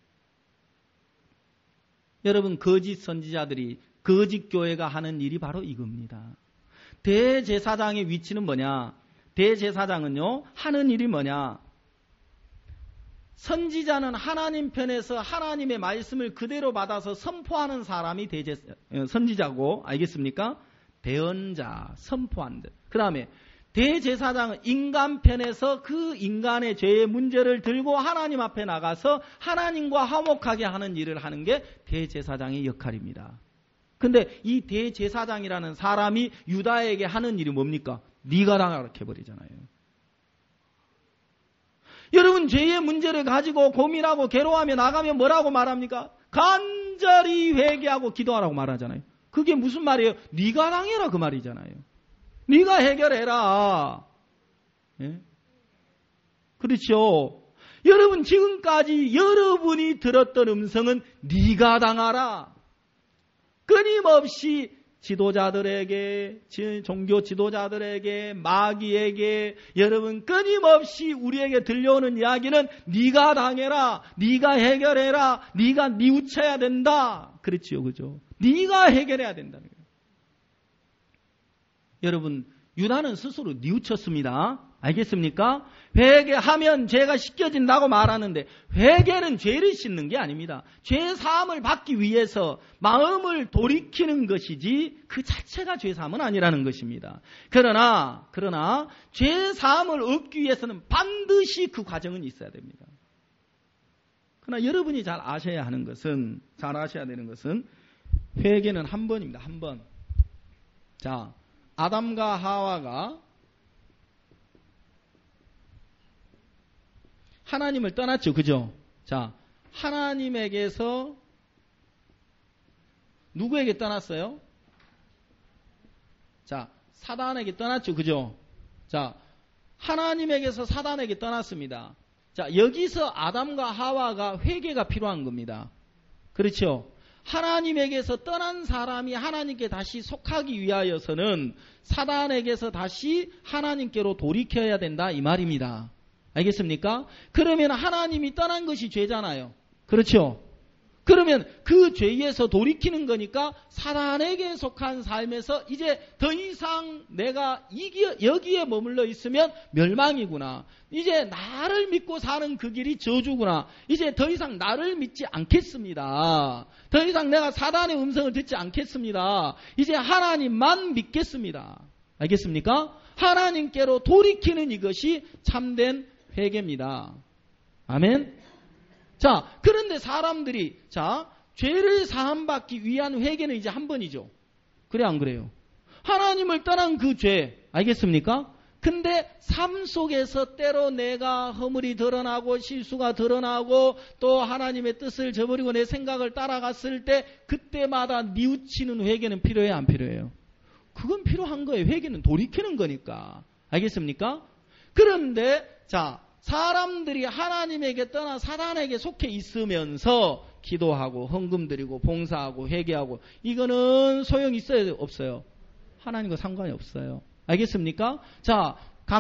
여러분, 거짓 선지자들이, 거짓 교회가 하는 일이 바로 이겁니다. 대제사장의 위치는 뭐냐? 대제사장은요, 하는 일이 뭐냐? 선지자는 하나님 편에서 하나님의 말씀을 그대로 받아서 선포하는 사람이 대제, 선지자고, 알겠습니까? 대언자, 선포한다. 그 다음에 대제사장은 인간 편에서 그 인간의 죄의 문제를 들고 하나님 앞에 나가서 하나님과 화목하게 하는 일을 하는 게 대제사장의 역할입니다. 근데 이 대제사장이라는 사람이 유다에게 하는 일이 뭡니까? 네가 당하라 이렇게 해버리잖아요. 여러분, 죄의 문제를 가지고 고민하고 괴로워하며 나가면 뭐라고 말합니까? 간절히 회개하고 기도하라고 말하잖아요. 그게 무슨 말이에요? 네가 당해라 그 말이잖아요. 네가 해결해라. 예? 그렇죠. 여러분, 지금까지 여러분이 들었던 음성은 네가 당하라. 끊임없이 지도자들에게, 종교 지도자들에게, 마귀에게, 여러분 끊임없이 우리에게 들려오는 이야기는 네가 당해라, 네가 해결해라, 네가 뉘우쳐야 된다. 그렇지요, 그죠? 네가 해결해야 된다는 거예요. 여러분, 유다는 스스로 뉘우쳤습니다. 알겠습니까? 회개하면 죄가 씻겨진다고 말하는데 회개는 죄를 씻는 게 아닙니다. 죄 사함을 받기 위해서 마음을 돌이키는 것이지 그 자체가 죄 사함은 아니라는 것입니다. 그러나 그러나 죄 사함을 얻기 위해서는 반드시 그 과정은 있어야 됩니다. 그러나 여러분이 잘 아셔야 하는 것은 잘 아셔야 되는 것은 회개는 한 번입니다. 한 번. 자, 아담과 하와가 하나님을 떠났죠. 그죠? 자, 하나님에게서 누구에게 떠났어요? 자, 사단에게 떠났죠. 그죠? 자, 하나님에게서 사단에게 떠났습니다. 자, 여기서 아담과 하와가 회개가 필요한 겁니다. 그렇죠? 하나님에게서 떠난 사람이 하나님께 다시 속하기 위하여서는 사단에게서 다시 하나님께로 돌이켜야 된다 이 말입니다. 알겠습니까? 그러면 하나님이 떠난 것이 죄잖아요. 그렇죠? 그러면 그 죄에서 돌이키는 거니까 사단에게 속한 삶에서 이제 더 이상 내가 여기에 머물러 있으면 멸망이구나. 이제 나를 믿고 사는 그 길이 저주구나. 이제 더 이상 나를 믿지 않겠습니다. 더 이상 내가 사단의 음성을 듣지 않겠습니다. 이제 하나님만 믿겠습니다. 알겠습니까? 하나님께로 돌이키는 이것이 참된 회개입니다. 아멘? 자, 그런데 사람들이, 자, 죄를 사함받기 위한 회개는 이제 한 번이죠. 그래, 안 그래요? 하나님을 떠난 그 죄, 알겠습니까? 근데 삶 속에서 때로 내가 허물이 드러나고 실수가 드러나고 또 하나님의 뜻을 저버리고 내 생각을 따라갔을 때 그때마다 뉘우치는 회개는 필요해요, 안 필요해요? 그건 필요한 거예요. 회개는 돌이키는 거니까. 알겠습니까? 그런데 자, 사람들이 하나님에게 떠나 사단에게 속해 있으면서 기도하고 헌금 드리고 봉사하고 회개하고 이거는 소용이 있어요, 없어요? 하나님과 상관이 없어요. 알겠습니까? 자,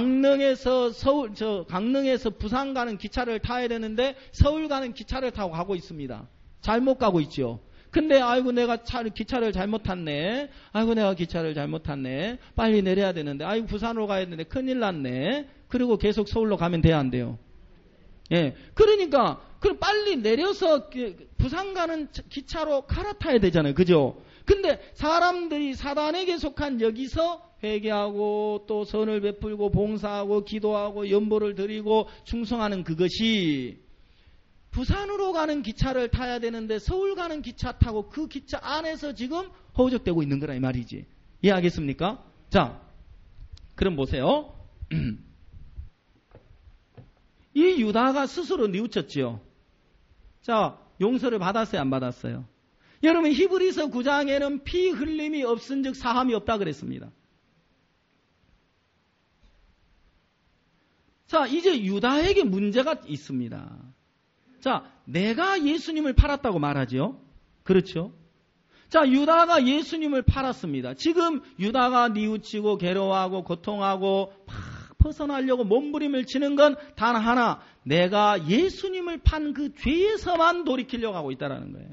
강릉에서 서울, 저 강릉에서 부산 가는 기차를 타야 되는데 서울 가는 기차를 타고 가고 있습니다. 잘못 가고 있죠. 근데 아이고 내가 차, 기차를 잘못 탔네. 아이고 내가 기차를 잘못 탔네. 빨리 내려야 되는데 아이고 부산으로 가야 되는데 큰일 났네. 그리고 계속 서울로 가면 돼야 안 돼요? 예. 그러니까 그럼 빨리 내려서 부산 가는 기차로 갈아타야 되잖아요. 그죠? 근데 사람들이 사단에게 속한 여기서 회개하고 또 선을 베풀고 봉사하고 기도하고 연보를 드리고 충성하는 그것이 부산으로 가는 기차를 타야 되는데 서울 가는 기차 타고 그 기차 안에서 지금 허우적대고 있는 거라 이 말이지. 이해하겠습니까? 자, 그럼 보세요. 이 유다가 스스로 뉘우쳤지요. 자, 용서를 받았어요, 안 받았어요? 여러분 히브리서 구 장에는 피 흘림이 없은즉 사함이 없다 그랬습니다. 자, 이제 유다에게 문제가 있습니다. 자, 내가 예수님을 팔았다고 말하죠. 그렇죠? 자, 유다가 예수님을 팔았습니다. 지금 유다가 뉘우치고 괴로워하고 고통하고 막 벗어나려고 몸부림을 치는 건 단 하나, 내가 예수님을 판 그 죄에서만 돌이키려고 하고 있다는 거예요.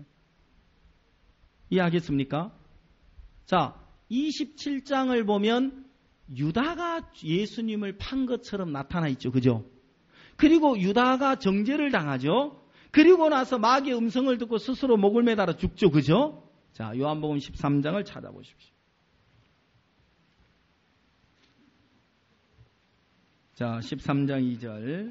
이해하겠습니까? 자, 이십칠 장을 보면 유다가 예수님을 판 것처럼 나타나 있죠. 그죠? 그리고 유다가 정죄를 당하죠. 그리고 나서 마귀의 음성을 듣고 스스로 목을 매달아 죽죠. 그죠? 자, 요한복음 십삼 장을 찾아보십시오. 자, 십삼 장 이 절.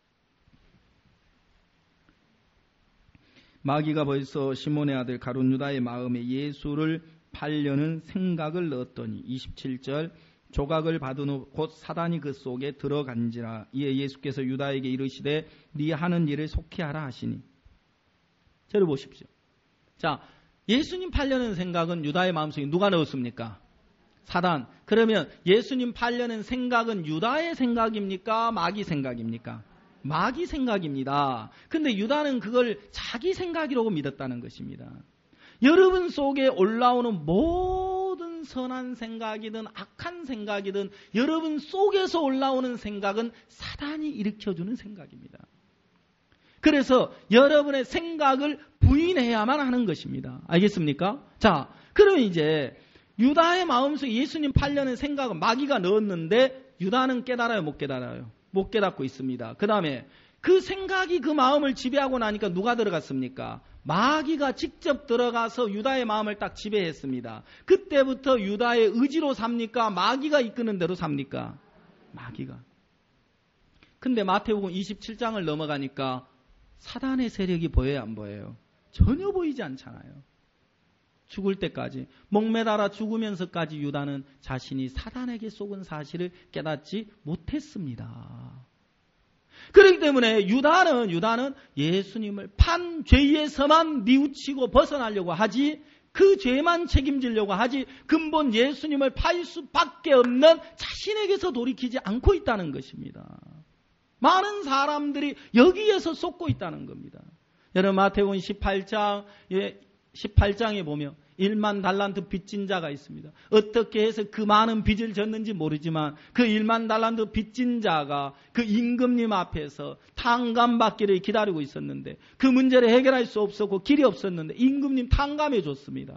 마귀가 벌써 시몬의 아들 가룟 유다의 마음에 예수를 팔려는 생각을 넣었더니 이십칠 절. 조각을 받은 후 곧 사단이 그 속에 들어간지라. 이에 예수께서 유다에게 이르시되 네 하는 일을 속히 하라 하시니. 저를 보십시오. 자, 예수님 팔려는 생각은 유다의 마음속에 누가 넣었습니까? 사단. 그러면 예수님 팔려는 생각은 유다의 생각입니까? 마귀 생각입니까? 마귀 생각입니다. 근데 유다는 그걸 자기 생각이라고 믿었다는 것입니다. 여러분 속에 올라오는 모든 선한 생각이든 악한 생각이든 여러분 속에서 올라오는 생각은 사단이 일으켜주는 생각입니다. 그래서 여러분의 생각을 부인해야만 하는 것입니다. 알겠습니까? 자, 그럼 이제 유다의 마음속에 예수님 팔려는 생각은 마귀가 넣었는데 유다는 깨달아요, 못 깨달아요? 못 깨닫고 있습니다. 그 다음에 그 생각이 그 마음을 지배하고 나니까 누가 들어갔습니까? 마귀가 직접 들어가서 유다의 마음을 딱 지배했습니다. 그때부터 유다의 의지로 삽니까? 마귀가 이끄는 대로 삽니까? 마귀가. 근데 마태복음 이십칠 장을 넘어가니까 사단의 세력이 보여요, 안 보여요? 전혀 보이지 않잖아요. 죽을 때까지 목매달아 죽으면서까지 유다는 자신이 사단에게 속은 사실을 깨닫지 못했습니다. 그렇기 때문에 유다는 유다는 예수님을 판 죄에서만 뉘우치고 벗어나려고 하지 그 죄만 책임지려고 하지 근본 예수님을 팔 수밖에 없는 자신에게서 돌이키지 않고 있다는 것입니다. 많은 사람들이 여기에서 쏟고 있다는 겁니다. 여러분 마태복음 십팔 장 십팔 장에 보면 일만 달란트 빚진 자가 있습니다. 어떻게 해서 그 많은 빚을 졌는지 모르지만 그 일만 달란트 빚진 자가 그 임금님 앞에서 탕감받기를 기다리고 있었는데 그 문제를 해결할 수 없었고 길이 없었는데 임금님 탕감해 줬습니다.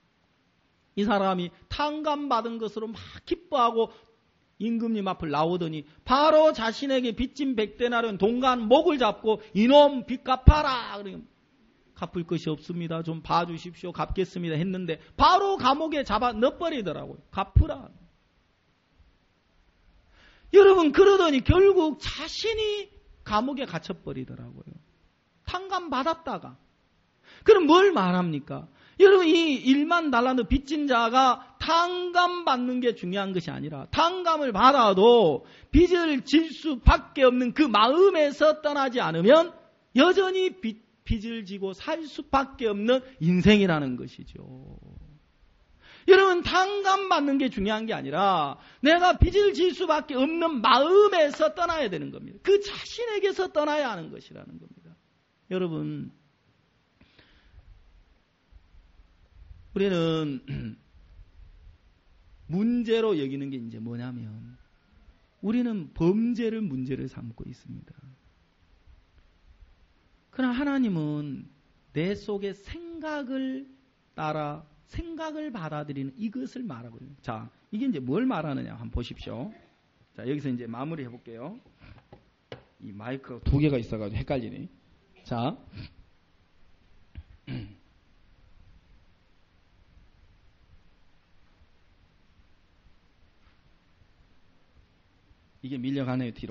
이 사람이 탕감받은 것으로 막 기뻐하고 임금님 앞을 나오더니 바로 자신에게 빚진 백데나리온 동간 목을 잡고 이놈 빚 갚아라. 갚을 것이 없습니다. 좀 봐주십시오. 갚겠습니다. 했는데 바로 감옥에 잡아 넣어버리더라고요. 갚으라. 여러분 그러더니 결국 자신이 감옥에 갇혀버리더라고요. 탕감 받았다가. 그럼 뭘 말합니까? 여러분 이 일만 달란트 빚진 자가 탕감 받는 게 중요한 것이 아니라 탕감을 받아도 빚을 질 수밖에 없는 그 마음에서 떠나지 않으면 여전히 빚 빚을 지고 살 수밖에 없는 인생이라는 것이죠. 여러분 탕감받는 게 중요한 게 아니라 내가 빚을 질 수밖에 없는 마음에서 떠나야 되는 겁니다. 그 자신에게서 떠나야 하는 것이라는 겁니다. 여러분 우리는 문제로 여기는 게 이제 뭐냐면 우리는 범죄를 문제를 삼고 있습니다. 그러나 하나님은 내 속의 생각을 따라 생각을 받아들이는 이것을 말하고 있는. 자, 이게 이제 뭘 말하느냐 한번 보십시오. 자, 여기서 이제 마무리 해볼게요. 이 마이크가 두 개가 있어가지고 헷갈리네. 자, 이게 밀려가네요 뒤로.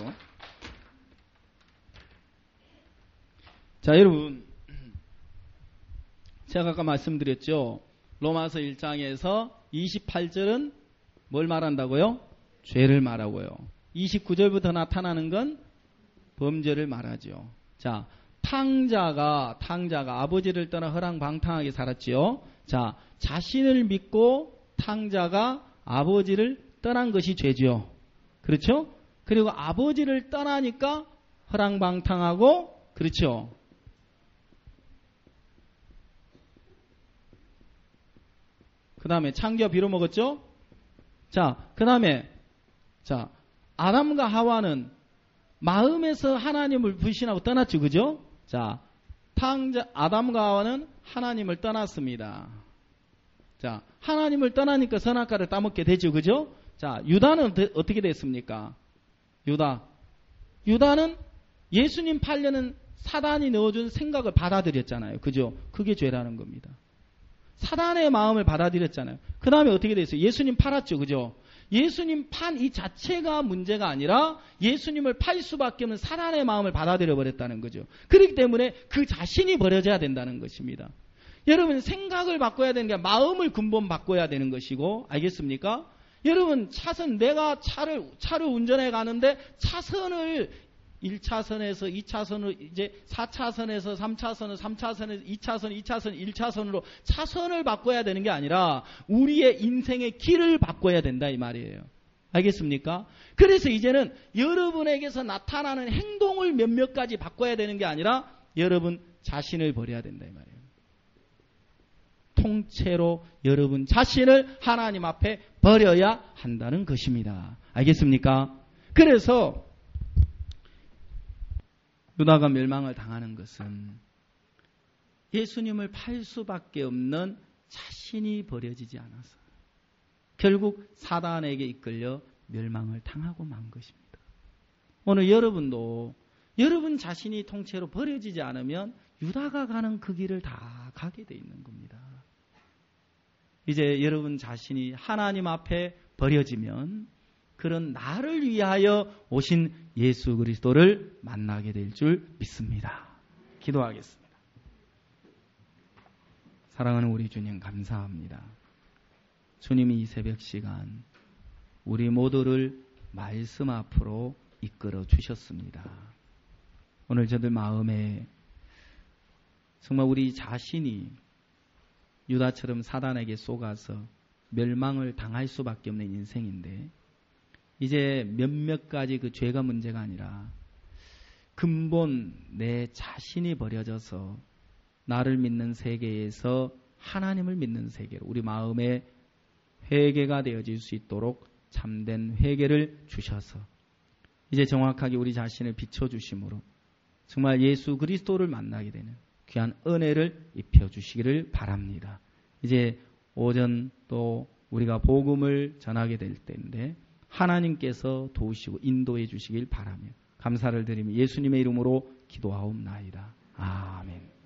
자, 여러분 제가 아까 말씀드렸죠. 로마서 일 장에서 이십팔 절은 뭘 말한다고요? 죄를 말하고요. 이십구 절부터 나타나는 건 범죄를 말하죠. 자, 탕자가 탕자가 아버지를 떠나 허랑방탕하게 살았지요. 자, 자신을 믿고 탕자가 아버지를 떠난 것이 죄죠. 그렇죠? 그리고 아버지를 떠나니까 허랑방탕하고 그렇죠. 그 다음에 창기와 비로 먹었죠? 자, 그 다음에, 자, 아담과 하와는 마음에서 하나님을 불신하고 떠났죠. 그죠? 자, 탕자, 아담과 하와는 하나님을 떠났습니다. 자, 하나님을 떠나니까 선악과를 따먹게 되죠. 그죠? 자, 유다는 어떻게 됐습니까? 유다. 유다는 예수님 팔려는 사단이 넣어준 생각을 받아들였잖아요. 그죠? 그게 죄라는 겁니다. 사단의 마음을 받아들였잖아요. 그 다음에 어떻게 됐어요? 예수님 팔았죠. 그죠? 예수님 판 이 자체가 문제가 아니라 예수님을 팔 수밖에 없는 사단의 마음을 받아들여 버렸다는 거죠. 그렇기 때문에 그 자신이 버려져야 된다는 것입니다. 여러분 생각을 바꿔야 되는 게 아니라 마음을 근본 바꿔야 되는 것이고, 알겠습니까? 여러분 차선, 내가 차를 차를 운전해 가는데 차선을 일 차선에서 이 차선으로 이제 사 차선에서 삼 차선으로 삼 차선에서 이 차선, 이 차선, 일 차선으로 차선을 바꿔야 되는 게 아니라 우리의 인생의 길을 바꿔야 된다 이 말이에요. 알겠습니까? 그래서 이제는 여러분에게서 나타나는 행동을 몇몇 가지 바꿔야 되는 게 아니라 여러분 자신을 버려야 된다 이 말이에요. 통째로 여러분 자신을 하나님 앞에 버려야 한다는 것입니다. 알겠습니까? 그래서 유다가 멸망을 당하는 것은 예수님을 팔 수밖에 없는 자신이 버려지지 않아서 결국 사단에게 이끌려 멸망을 당하고 만 것입니다. 오늘 여러분도 여러분 자신이 통째로 버려지지 않으면 유다가 가는 그 길을 다 가게 돼 있는 겁니다. 이제 여러분 자신이 하나님 앞에 버려지면 그런 나를 위하여 오신 예수 그리스도를 만나게 될 줄 믿습니다. 기도하겠습니다. 사랑하는 우리 주님 감사합니다. 주님이 이 새벽 시간 우리 모두를 말씀 앞으로 이끌어 주셨습니다. 오늘 저들 마음에 정말 우리 자신이 유다처럼 사단에게 속아서 멸망을 당할 수밖에 없는 인생인데 이제 몇몇 가지 그 죄가 문제가 아니라 근본 내 자신이 버려져서 나를 믿는 세계에서 하나님을 믿는 세계로 우리 마음에 회개가 되어질 수 있도록 참된 회개를 주셔서 이제 정확하게 우리 자신을 비춰주심으로 정말 예수 그리스도를 만나게 되는 귀한 은혜를 입혀주시기를 바랍니다. 이제 오전 또 우리가 복음을 전하게 될 때인데 하나님께서 도우시고 인도해 주시길 바라며 감사를 드리며 예수님의 이름으로 기도하옵나이다. 아멘.